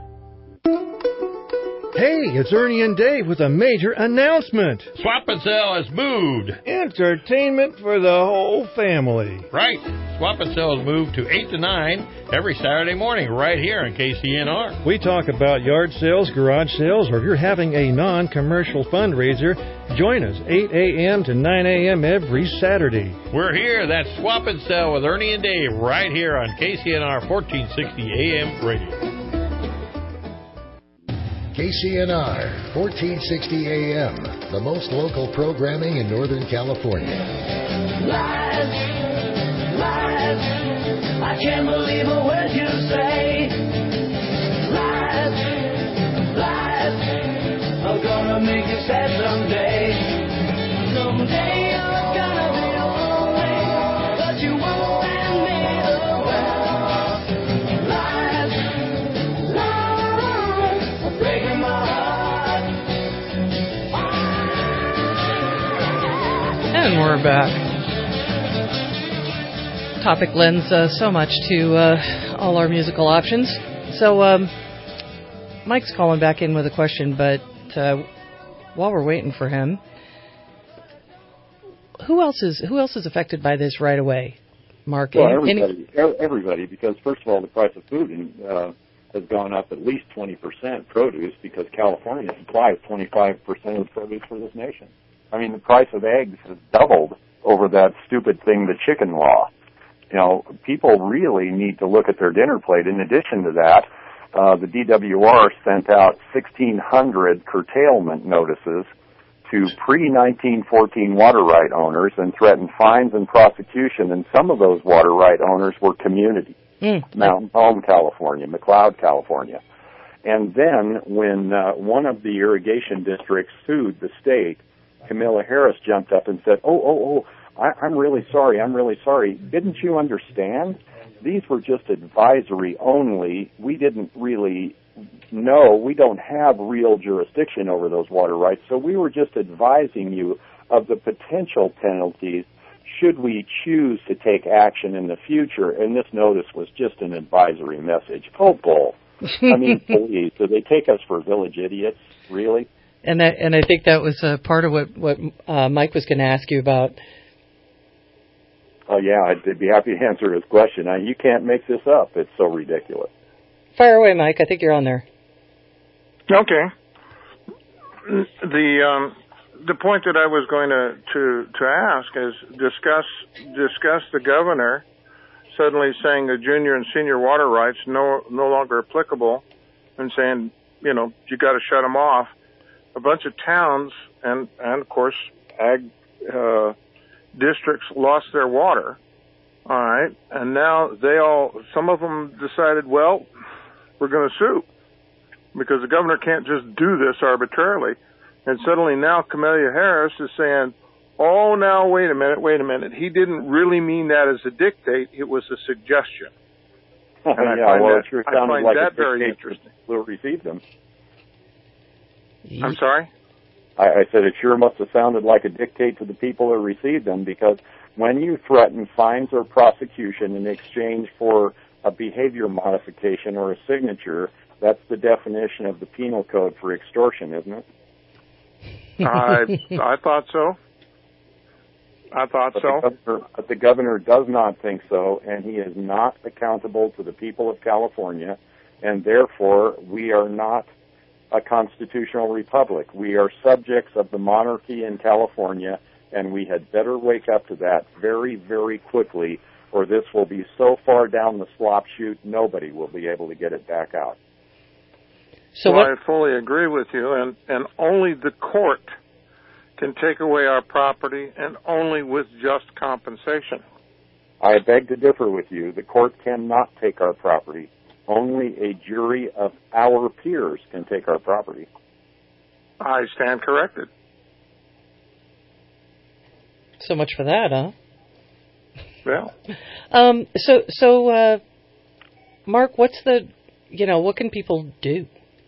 Hey, it's Ernie and Dave with a major announcement. Swap and Sell has moved. Entertainment for the whole family. Right. Swap and Sell has moved to 8 to 9 every Saturday morning right here on KCNR. We talk about yard sales, garage sales, or if you're having a non-commercial fundraiser, join us 8 a.m. to 9 a.m. every Saturday. We're here. That's Swap and Sell with Ernie and Dave right here on KCNR 1460 AM radio. KCNR, 1460 AM, the most local programming in Northern California. Lies, lies, I can't believe a word you say. Lies, lies, I'm gonna make you sad someday. Someday you're gonna be lonely, but you won't lend me the well. Lies, lies, breaking my heart. And we're back. Topic lends so much to all our musical options. So Mike's calling back in with a question, but while we're waiting for him, who else is affected by this right away, Mark? Well, everybody, because first of all, the price of food has gone up at least 20%, produce, because California supplies 25% of the produce for this nation. I mean, the price of eggs has doubled over that stupid thing, the chicken law. People really need to look at their dinner plate. In addition to that, the DWR sent out 1,600 curtailment notices to pre-1914 water right owners and threatened fines and prosecution, and some of those water right owners were communities. Mountain Home, California, McLeod, California. And then when one of the irrigation districts sued the state, Camilla Harris jumped up and said, I'm really sorry. Didn't you understand? These were just advisory only. We didn't really know. We don't have real jurisdiction over those water rights, so we were just advising you of the potential penalties should we choose to take action in the future. And this notice was just an advisory message. Oh, bull. I mean, please, do they take us for village idiots, really? And I think that was part of what Mike was going to ask you about. Oh, yeah, I'd be happy to answer his question. You can't make this up. It's so ridiculous. Fire away, Mike. I think you're on there. Okay. The point that I was going to ask is discuss the governor suddenly saying the junior and senior water rights no longer applicable, and saying, you got to shut them off. A bunch of towns and of course ag districts lost their water. All right, and now some of them decided, well, we're going to sue because the governor can't just do this arbitrarily. And suddenly now Camilla Harris is saying, oh, now, wait a minute. He didn't really mean that as a dictate. It was a suggestion. And I find that very interesting. Who received them. I'm sorry? I said it sure must have sounded like a dictate to the people who received them, because when you threaten fines or prosecution in exchange for a behavior modification or a signature, that's the definition of the penal code for extortion, isn't it? I thought so. But the governor does not think so, and he is not accountable to the people of California, and therefore we are not a constitutional republic. We are subjects of the monarchy in California, and we had better wake up to that very, very quickly, or this will be so far down the slop chute, nobody will be able to get it back out. So I fully agree with you, and only the court can take away our property, and only with just compensation. I beg to differ with you. The court cannot take our property. Only a jury of our peers can take our property. I stand corrected. So much for that, huh? Well. So, Mark, what can people do?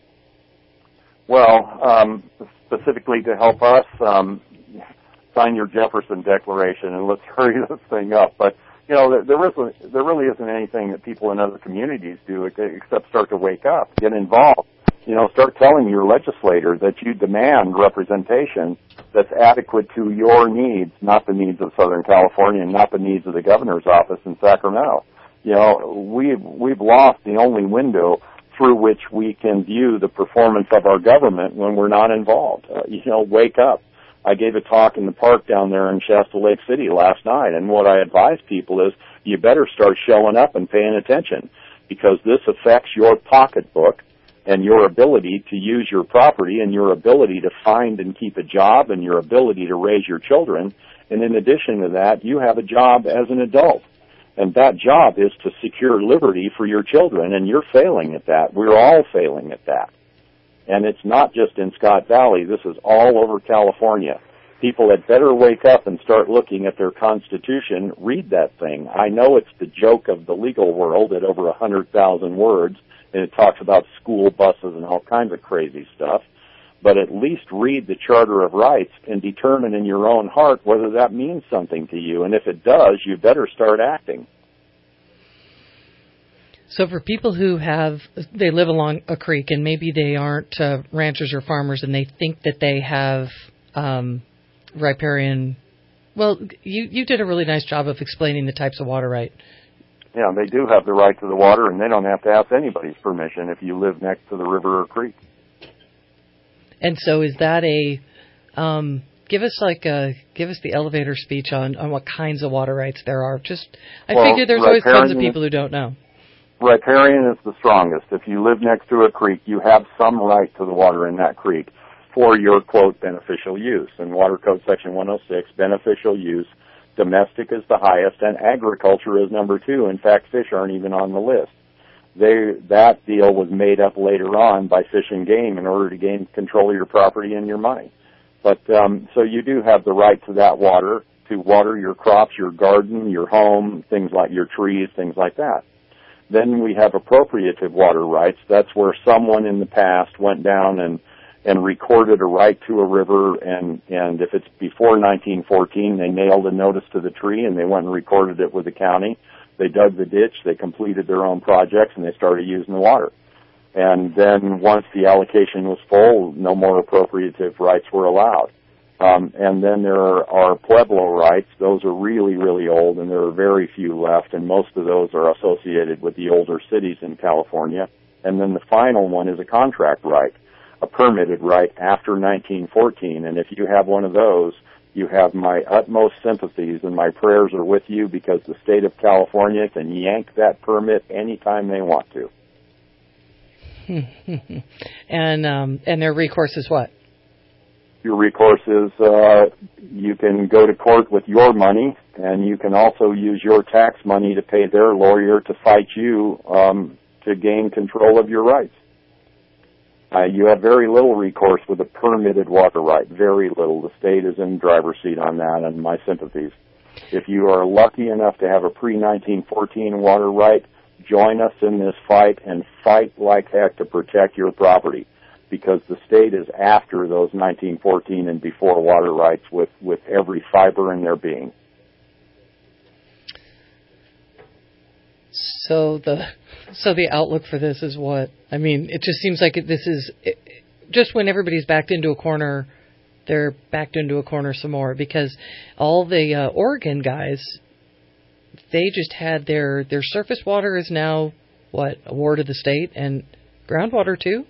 Well, specifically to help us, sign your Jefferson Declaration and let's hurry this thing up. But, there really isn't anything that people in other communities do except start to wake up, get involved. Start telling your legislator that you demand representation that's adequate to your needs, not the needs of Southern California and not the needs of the governor's office in Sacramento. We've lost the only window through which we can view the performance of our government when we're not involved. Wake up. I gave a talk in the park down there in Shasta Lake City last night, and what I advise people is you better start showing up and paying attention, because this affects your pocketbook and your ability to use your property and your ability to find and keep a job and your ability to raise your children. And in addition to that, you have a job as an adult. And that job is to secure liberty for your children, and you're failing at that. We're all failing at that. And it's not just in Scott Valley. This is all over California. People had better wake up and start looking at their Constitution, read that thing. I know it's the joke of the legal world at over 100,000 words, and it talks about school buses and all kinds of crazy stuff. But at least read the Charter of Rights and determine in your own heart whether that means something to you. And if it does, you better start acting. So for people who they live along a creek and maybe they aren't ranchers or farmers and they think that they have riparian Well, you did a really nice job of explaining the types of water right. Yeah, they do have the right to the water, and they don't have to ask anybody's permission if you live next to the river or creek. And so is that a give us the elevator speech on what kinds of water rights there are. I figure there's always tons of people who don't know. Riparian is the strongest. If you live next to a creek, you have some right to the water in that creek for your, quote, beneficial use. In Water Code Section 106, beneficial use, domestic is the highest, and agriculture is number 2. In fact, fish aren't even on the list. That deal was made up later on by Fish and Game in order to gain control of your property and your money. But so you do have the right to that water, to water your crops, your garden, your home, things like your trees, things like that. Then we have appropriative water rights. That's where someone in the past went down and recorded a right to a river, and if it's before 1914, they nailed a notice to the tree and they went and recorded it with the county. They dug the ditch, they completed their own projects, and they started using the water. And then once the allocation was full, no more appropriative rights were allowed. And then there are Pueblo rights. Those are really, really old, and there are very few left, and most of those are associated with the older cities in California. And then the final one is a contract right, a permitted right after 1914. And if you have one of those, you have my utmost sympathies, and my prayers are with you, because the state of California can yank that permit anytime they want to. And their recourse is what? Your recourse is you can go to court with your money, and you can also use your tax money to pay their lawyer to fight you to gain control of your rights. You have very little recourse with a permitted water right, very little. The state is in driver's seat on that, and my sympathies. If you are lucky enough to have a pre-1914 water right, join us in this fight and fight like heck to protect your property, because the state is after those 1914 and before water rights with every fiber in their being. So the outlook for this is what? I mean, it just seems like this is just when everybody's backed into a corner, they're backed into a corner some more, because all the Oregon guys, they just had their surface water is now, a ward of the state, and groundwater too?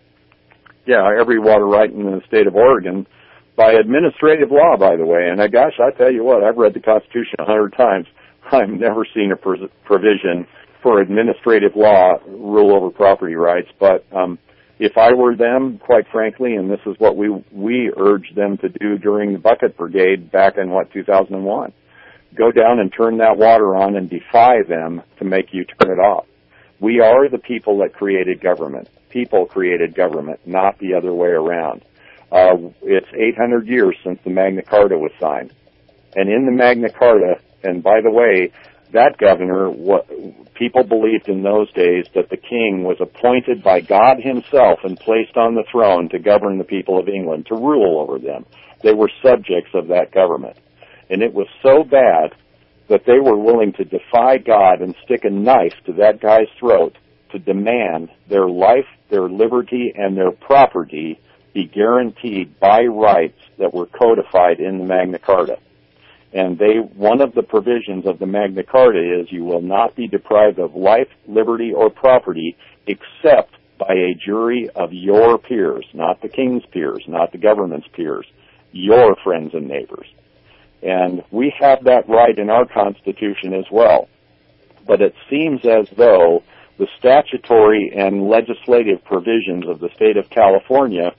Yeah, every water right in the state of Oregon, by administrative law, by the way. And gosh, I tell you what, I've read the Constitution 100 times. I've never seen a provision for administrative law rule over property rights. But if I were them, quite frankly, and this is what we urged them to do during the Bucket Brigade back in, 2001, go down and turn that water on and defy them to make you turn it off. We are the people that created government. People created government, not the other way around. It's 800 years since the Magna Carta was signed. And in the Magna Carta, and by the way, that governor, people believed in those days that the king was appointed by God himself and placed on the throne to govern the people of England, to rule over them. They were subjects of that government. And it was so bad that they were willing to defy God and stick a knife to that guy's throat to demand their life, their liberty, and their property be guaranteed by rights that were codified in the Magna Carta. And one of the provisions of the Magna Carta is you will not be deprived of life, liberty, or property except by a jury of your peers, not the king's peers, not the government's peers, your friends and neighbors. And we have that right in our Constitution as well. But it seems as though the statutory and legislative provisions of the state of California,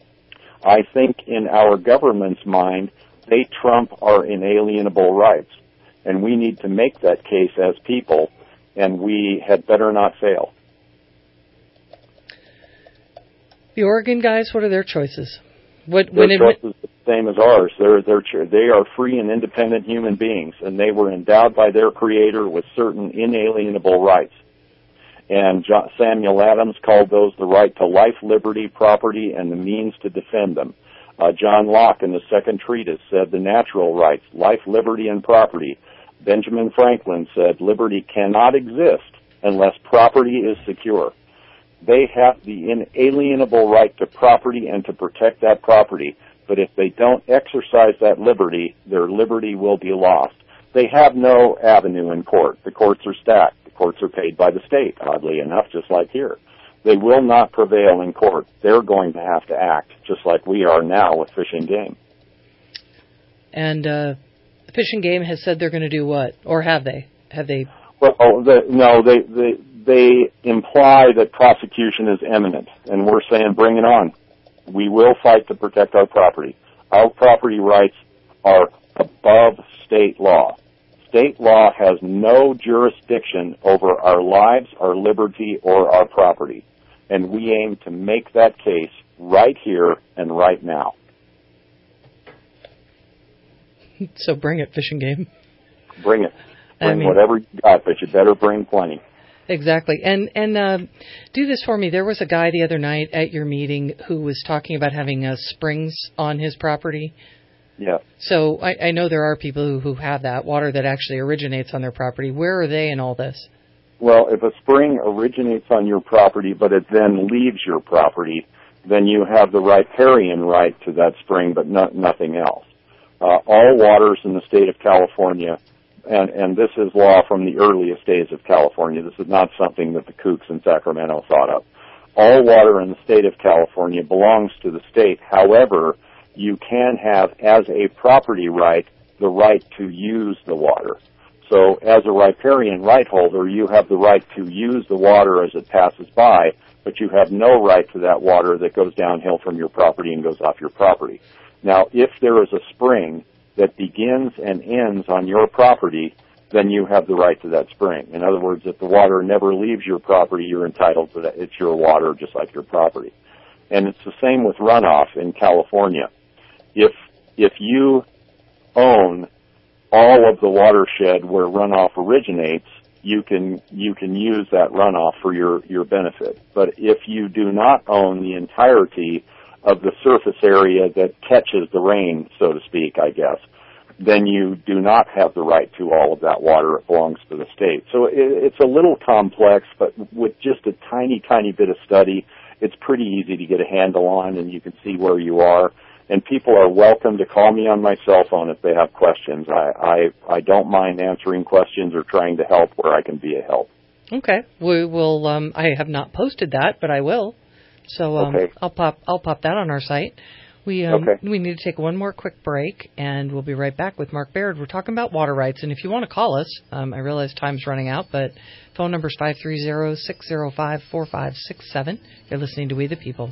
I think in our government's mind, they trump our inalienable rights. And we need to make that case as people, and we had better not fail. The Oregon guys, what are their choices? Their choices are the same as ours. They are free and independent human beings, and they were endowed by their Creator with certain inalienable rights. And Samuel Adams called those the right to life, liberty, property, and the means to defend them. John Locke in the second treatise said the natural rights, life, liberty, and property. Benjamin Franklin said liberty cannot exist unless property is secure. They have the inalienable right to property and to protect that property. But if they don't exercise that liberty, their liberty will be lost. They have no avenue in court. The courts are stacked. The courts are paid by the state, oddly enough, just like here. They will not prevail in court. They're going to have to act, just like we are now with Fish and Game. And Fish and Game has said they're going to do what? Or have they? Have they? Well, no, they imply that prosecution is imminent, and we're saying bring it on. We will fight to protect our property. Our property rights are above state law. State law has no jurisdiction over our lives, our liberty, or our property. And we aim to make that case right here and right now. So bring it, Fish and Game. Bring it. Bring whatever you got, but you better bring plenty. Exactly. And do this for me. There was a guy the other night at your meeting who was talking about having springs on his property. Yeah. So I know there are people who have that water that actually originates on their property. Where are they in all this? Well, if a spring originates on your property, but it then leaves your property, then you have the riparian right to that spring, but nothing else. All waters in the state of California, and this is law from the earliest days of California. This is not something that the kooks in Sacramento thought of. All water in the state of California belongs to the state. However, you can have, as a property right, the right to use the water. So as a riparian right holder, you have the right to use the water as it passes by, but you have no right to that water that goes downhill from your property and goes off your property. Now, if there is a spring that begins and ends on your property, then you have the right to that spring. In other words, if the water never leaves your property, you're entitled to that. It's your water just like your property. And it's the same with runoff in California. If you own all of the watershed where runoff originates, you can use that runoff for your benefit. But if you do not own the entirety of the surface area that catches the rain, so to speak, I guess, then you do not have the right to all of that water. It belongs to the state. So it's a little complex, but with just a tiny, tiny bit of study, it's pretty easy to get a handle on, and you can see where you are. And people are welcome to call me on my cell phone if they have questions. I don't mind answering questions or trying to help where I can be a help. Okay. We will. I have not posted that, but I will. So okay. I'll pop that on our site. We need to take one more quick break, and we'll be right back with Mark Baird. We're talking about water rights, and if you want to call us, I realize time's running out, but phone number is 530-605-4567. You're listening to We the People.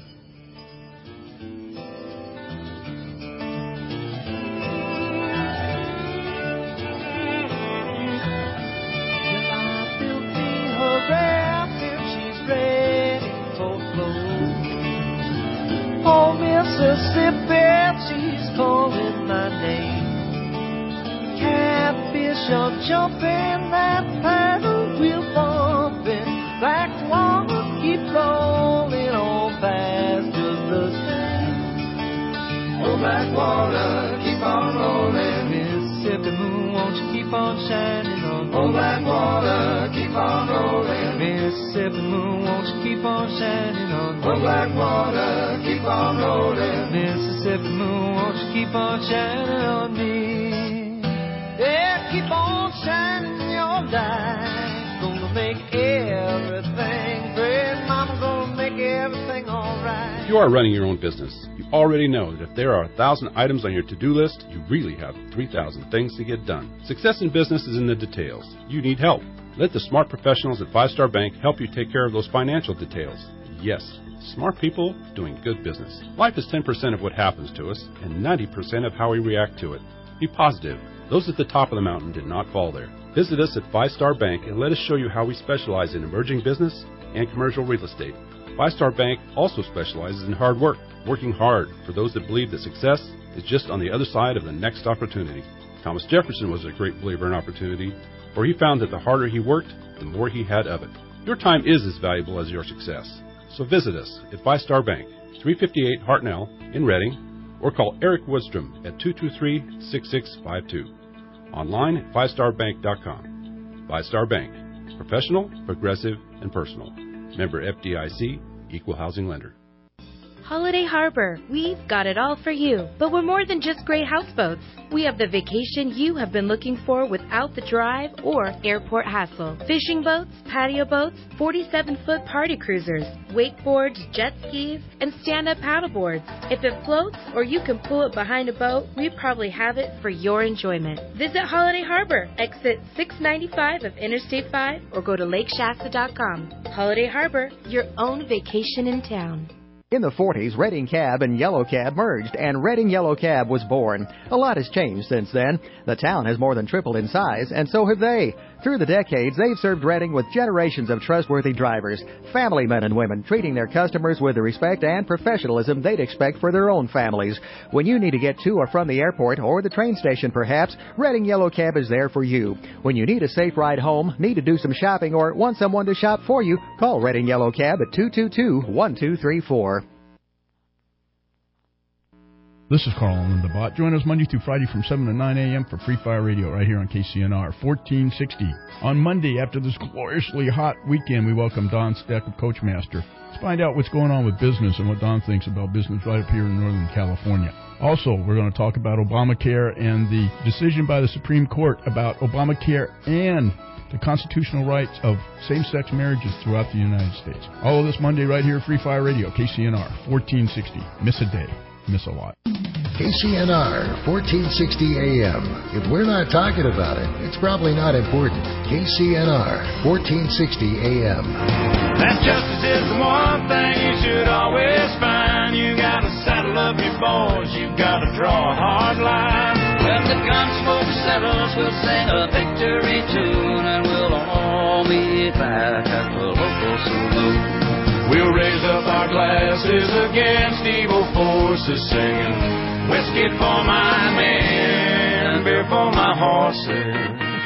Mississippi, she's calling my name. Catfish are jumping, that paddle wheel bumping. Black water keep rolling on past just the same. Oh, black water keep on rolling. Mississippi moon, won't you keep on shining on me? Oh, black water keep on rolling. Mississippi moon, won't you keep on shining on me? Oh, black water keep on rolling. Mississippi moon, won't you keep on shining on me? Yeah, keep on shining your light. Gonna make everything great. Mama gonna make everything alright. If you are running your own business, you already know that if there are 1,000 items on your to-do list, you really have 3,000 things to get done. Success in business is in the details. You need help. Let the smart professionals at Five Star Bank help you take care of those financial details. Yes, smart people doing good business. Life is 10% of what happens to us and 90% of how we react to it. Be positive. Those at the top of the mountain did not fall there. Visit us at Five Star Bank and let us show you how we specialize in emerging business and commercial real estate. Five Star Bank also specializes in hard work, working hard for those that believe that success is just on the other side of the next opportunity. Thomas Jefferson was a great believer in opportunity, for he found that the harder he worked, the more he had of it. Your time is as valuable as your success. So visit us at Five Star Bank, 358 Hartnell in Reading, or call Eric Woodstrom at 223-6652. Online at fivestarbank.com. Five Star Bank. Professional, progressive, and personal. Member FDIC, Equal Housing Lender. Holiday Harbor. We've got it all for you. But we're more than just great houseboats. We have the vacation you have been looking for without the drive or airport hassle. Fishing boats, patio boats, 47-foot party cruisers, wakeboards, jet skis, and stand-up paddleboards. If it floats or you can pull it behind a boat, we probably have it for your enjoyment. Visit Holiday Harbor, exit 695 of Interstate 5, or go to lakeshasta.com. Holiday Harbor, your own vacation in town. In the 40s, Redding Cab and Yellow Cab merged, and Redding Yellow Cab was born. A lot has changed since then. The town has more than tripled in size, and so have they. Through the decades, they've served Redding with generations of trustworthy drivers, family men and women, treating their customers with the respect and professionalism they'd expect for their own families. When you need to get to or from the airport or the train station, perhaps, Redding Yellow Cab is there for you. When you need a safe ride home, need to do some shopping, or want someone to shop for you, call Redding Yellow Cab at 222-1234. This is Carl and Linda Bott. Join us Monday through Friday from 7 to 9 a.m. for Free Fire Radio right here on KCNR 1460. On Monday, after this gloriously hot weekend, we welcome Don Steck of Coachmaster. Let's find out what's going on with business and what Don thinks about business right up here in Northern California. Also, we're going to talk about Obamacare and the decision by the Supreme Court about Obamacare and the constitutional rights of same-sex marriages throughout the United States. All of this Monday right here at Free Fire Radio, KCNR 1460. Miss a day. Miss a lot. KCNR 1460 AM. If we're not talking about it, it's probably not important. KCNR 1460 AM. That justice is the one thing you should always find. You gotta saddle up your boys, you've gotta draw a hard line. When the gunsmoke settles, we'll sing a victory tune, and we'll all meet back at the local saloon. We'll raise up our glasses against evil forces, singing whiskey for my men, beer for my horses.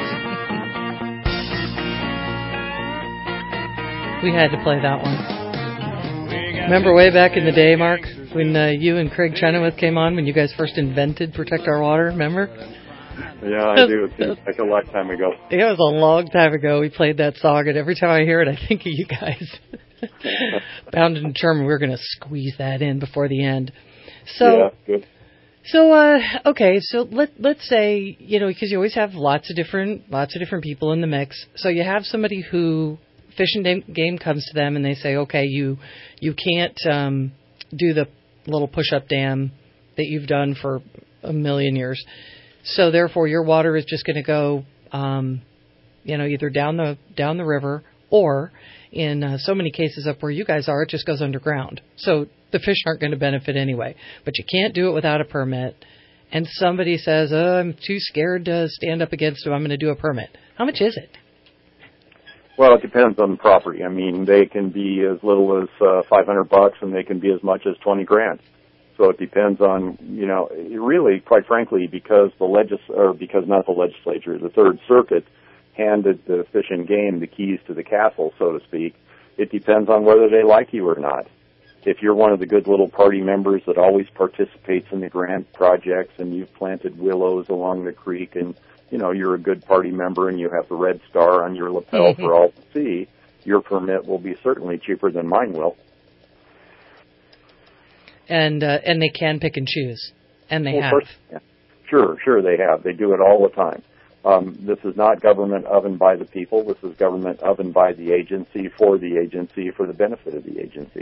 We had to play that one. Remember way back in the day, Mark, when you and Craig Chenoweth came on, when you guys first invented Protect Our Water, remember? Yeah, I do. It seems like a lifetime ago. It was a long time ago we played that song, and every time I hear it, I think of you guys. Bound and determined we're going to squeeze that in before the end. So, yeah, good. So, okay, so let's say, because you always have lots of different people in the mix. So you have somebody who Fish and Game comes to them and they say, okay, you can't do the little push-up dam that you've done for a million years. So therefore, your water is just going to go, either down the river, or in so many cases up where you guys are, it just goes underground. So the fish aren't going to benefit anyway. But you can't do it without a permit. And somebody says, I'm too scared to stand up against it, I'm going to do a permit. How much is it? Well, it depends on the property. I mean, they can be as little as $500, and they can be as much as $20,000. So it depends on, really, quite frankly, because not the legislature, the Third Circuit handed the Fish and Game the keys to the castle, so to speak. It depends on whether they like you or not. If you're one of the good little party members that always participates in the grant projects, and you've planted willows along the creek, and you're a good party member, and you have the red star on your lapel for all to see, your permit will be certainly cheaper than mine will. And they can pick and choose, and they have. Yeah. Sure, they have. They do it all the time. This is not government of and by the people. This is government of and by the agency, for the benefit of the agency.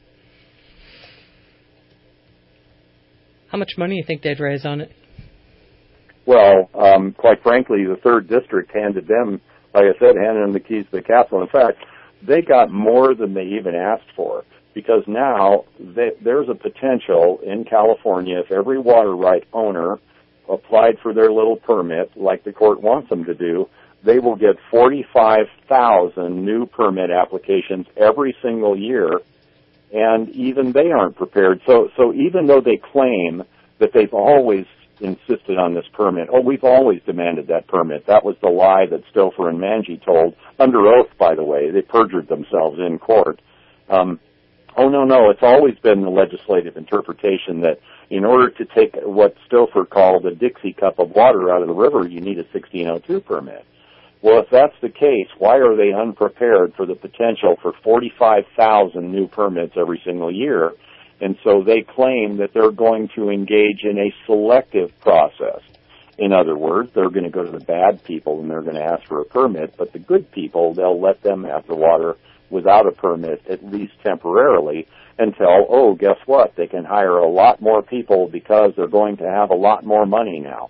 How much money do you think they'd raise on it? Well, quite frankly, the 3rd District handed them, like I said, handed them the keys to the castle. In fact, they got more than they even asked for, because now there's a potential in California, if every water right owner applied for their little permit, like the court wants them to do, they will get 45,000 new permit applications every single year, and even they aren't prepared. So even though they claim that they've always insisted on this permit, we've always demanded that permit. That was the lie that Stouffer and Manji told, under oath, by the way. They perjured themselves in court. No, it's always been the legislative interpretation that in order to take what Stouffer called a Dixie cup of water out of the river, you need a 1602 permit. Well, if that's the case, why are they unprepared for the potential for 45,000 new permits every single year? And so they claim that they're going to engage in a selective process. In other words, they're going to go to the bad people and they're going to ask for a permit, but the good people, they'll let them have the water without a permit, at least temporarily, until, oh, guess what? They can hire a lot more people because they're going to have a lot more money now.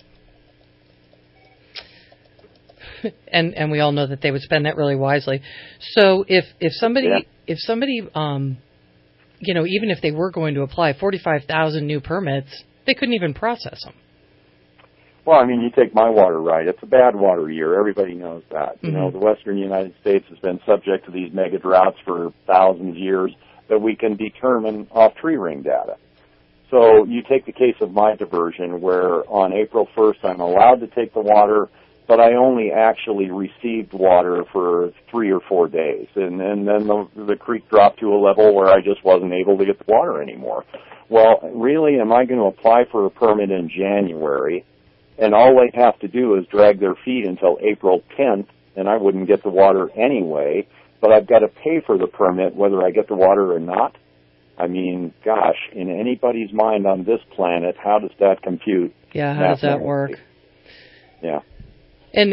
And we all know that they would spend that really wisely. So if somebody you know, even if they were going to apply 45,000 new permits, they couldn't even process them. Well, I mean, you take my water right. It's a bad water year. Everybody knows that. You know, the western United States has been subject to these mega droughts for thousands of years that we can determine off tree ring data. So you take the case of my diversion where on April 1st I'm allowed to take the water, but I only actually received water for 3 or 4 days. And then the creek dropped to a level where I just wasn't able to get the water anymore. Well, really, am I going to apply for a permit in January? And all they have to do is drag their feet until April 10th, and I wouldn't get the water anyway, but I've got to pay for the permit whether I get the water or not? I mean, gosh, in anybody's mind on this planet, how does that compute? Yeah, how does that work? Yeah. And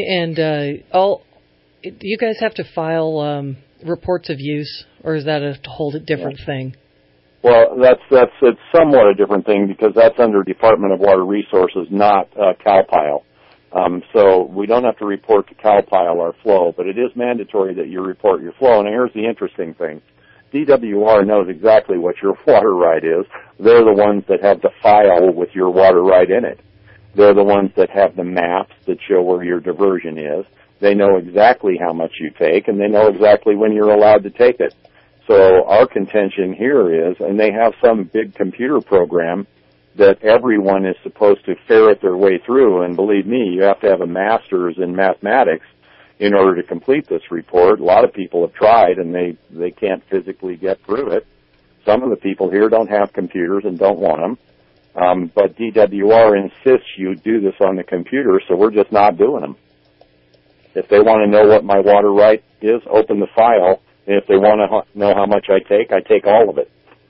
you guys have to file reports of use, or is that a whole different thing? Well, it's somewhat a different thing because that's under Department of Water Resources, not CalPile. So we don't have to report to CalPile our flow, but it is mandatory that you report your flow. And here's the interesting thing. DWR knows exactly what your water right is. They're the ones that have the file with your water right in it. They're the ones that have the maps that show where your diversion is. They know exactly how much you take, and they know exactly when you're allowed to take it. So our contention here is, and they have some big computer program that everyone is supposed to ferret their way through, and believe me, you have to have a master's in mathematics in order to complete this report. A lot of people have tried, and they can't physically get through it. Some of the people here don't have computers and don't want them. But DWR insists you do this on the computer, so we're just not doing them. If they want to know what my water right is, open the file. And if they want to know how much I take all of it.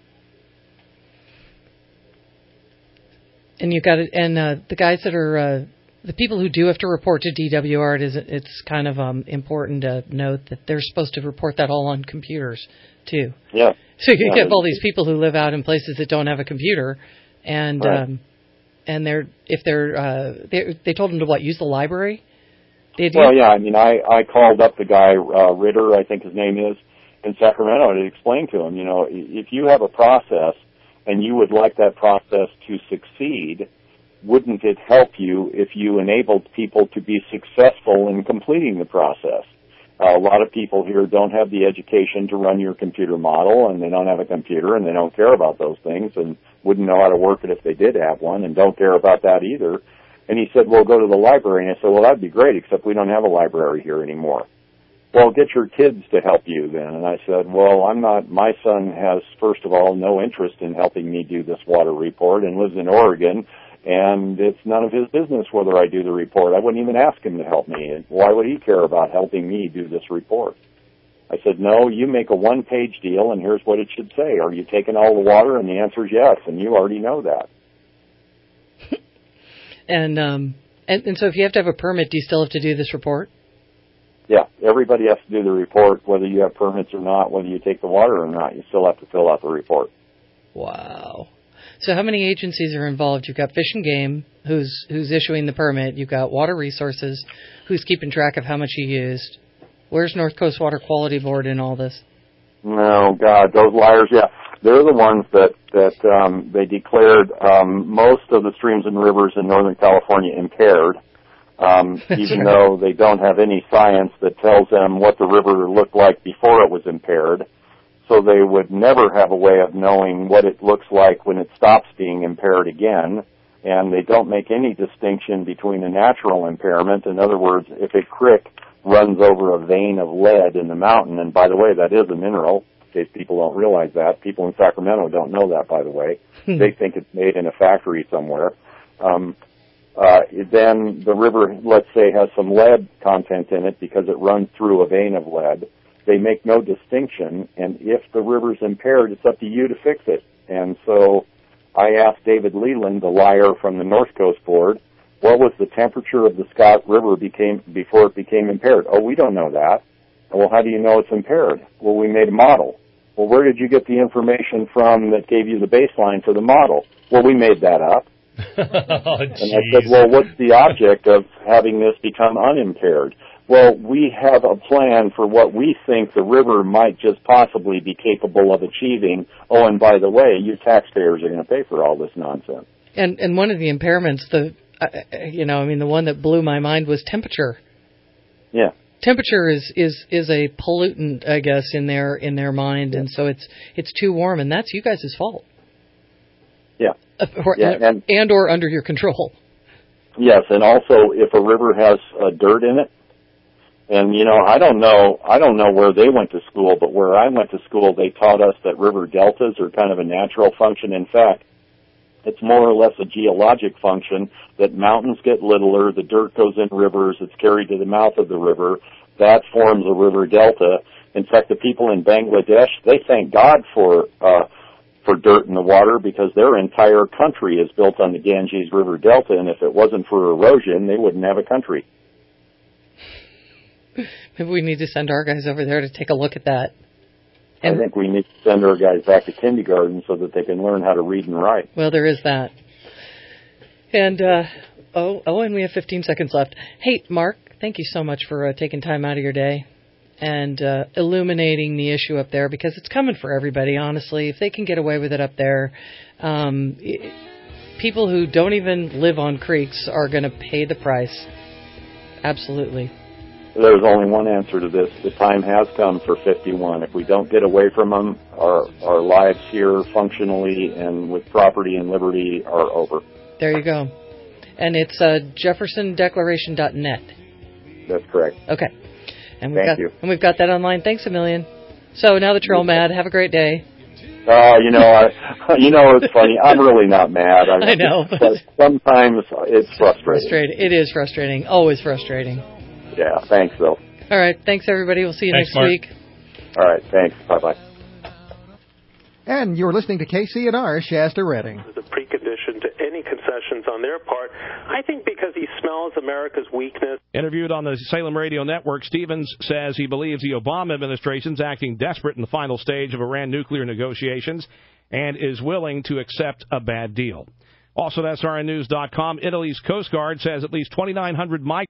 And you got it. And the guys that are the people who do have to report to DWR, it's kind of important to note that they're supposed to report that all on computers too. Yeah. So you get all these people who live out in places that don't have a computer, and right. And they told them to use the library. Well, yeah, I mean, I called up the guy, Ritter, I think his name is, in Sacramento, to explain to him, you know, if you have a process and you would like that process to succeed, wouldn't it help you if you enabled people to be successful in completing the process? A lot of people here don't have the education to run your computer model, and they don't have a computer, and they don't care about those things, and wouldn't know how to work it if they did have one, and don't care about that either. And he said, well, go to the library. And I said, well, that'd be great, except we don't have a library here anymore. Well, get your kids to help you then. And I said, well, my son has, first of all, no interest in helping me do this water report and lives in Oregon, and it's none of his business whether I do the report. I wouldn't even ask him to help me. And why would he care about helping me do this report? I said, no, you make a one-page deal, and here's what it should say. Are you taking all the water? And the answer is yes, and you already know that. And so if you have to have a permit, do you still have to do this report? Yeah, everybody has to do the report, whether you have permits or not, whether you take the water or not. You still have to fill out the report. Wow. So how many agencies are involved? You've got Fish and Game, who's issuing the permit. You've got Water Resources, who's keeping track of how much you used. Where's North Coast Water Quality Board in all this? No, God, those liars, yeah. They're the ones that they declared most of the streams and rivers in Northern California impaired, even though they don't have any science that tells them what the river looked like before it was impaired. So they would never have a way of knowing what it looks like when it stops being impaired again. And they don't make any distinction between a natural impairment. In other words, if a creek runs over a vein of lead in the mountain, and by the way, that is a mineral, in case people don't realize that. People in Sacramento don't know that, by the way. They think it's made in a factory somewhere. Then the river, let's say, has some lead content in it because it runs through a vein of lead. They make no distinction, and if the river's impaired, it's up to you to fix it. And so I asked David Leland, the liar from the North Coast Board, what was the temperature of the Scott River before it became impaired? Oh, we don't know that. Well, how do you know it's impaired? Well, we made a model. Well, where did you get the information from that gave you the baseline for the model? Well, we made that up. Oh, and I said, well, what's the object of having this become unimpaired? Well, we have a plan for what we think the river might just possibly be capable of achieving. Oh, and by the way, you taxpayers are going to pay for all this nonsense. And one of the impairments, the one that blew my mind was temperature. Yeah. Temperature is a pollutant, I guess, in their mind, and so it's too warm, and that's you guys' fault. Yeah. Or under your control. Yes, and also if a river has dirt in it, and I don't know where they went to school, but where I went to school, they taught us that river deltas are kind of a natural function. In fact, it's more or less a geologic function that mountains get littler, the dirt goes in rivers, it's carried to the mouth of the river, that forms a river delta. In fact, the people in Bangladesh, they thank God for dirt in the water because their entire country is built on the Ganges River Delta, and if it wasn't for erosion, they wouldn't have a country. Maybe we need to send our guys over there to take a look at that. I think we need to send our guys back to kindergarten so that they can learn how to read and write. Well, there is that. And, and we have 15 seconds left. Hey, Mark, thank you so much for taking time out of your day and illuminating the issue up there, because it's coming for everybody, honestly. If they can get away with it up there, people who don't even live on creeks are going to pay the price. Absolutely. There's only one answer to this. The time has come for 51. If we don't get away from them, our lives here functionally and with property and liberty are over. There you go. And it's jeffersondeclaration.net. That's correct. Okay. And Thank you. And we've got that online. Thanks a million. So now that you're all mad, have a great day. It's funny. I'm really not mad. I know. But sometimes it's frustrating. It is frustrating. Always frustrating. Yeah, thanks, though. All right, thanks, everybody. We'll see you next week. All right, thanks. Bye-bye. And you're listening to KCNR Shasta Redding. The precondition to any concessions on their part, I think because he smells America's weakness. Interviewed on the Salem Radio Network, Stevens says he believes the Obama administration's acting desperate in the final stage of Iran nuclear negotiations and is willing to accept a bad deal. Also at SRNnews.com, Italy's Coast Guard says at least 2,900 migrants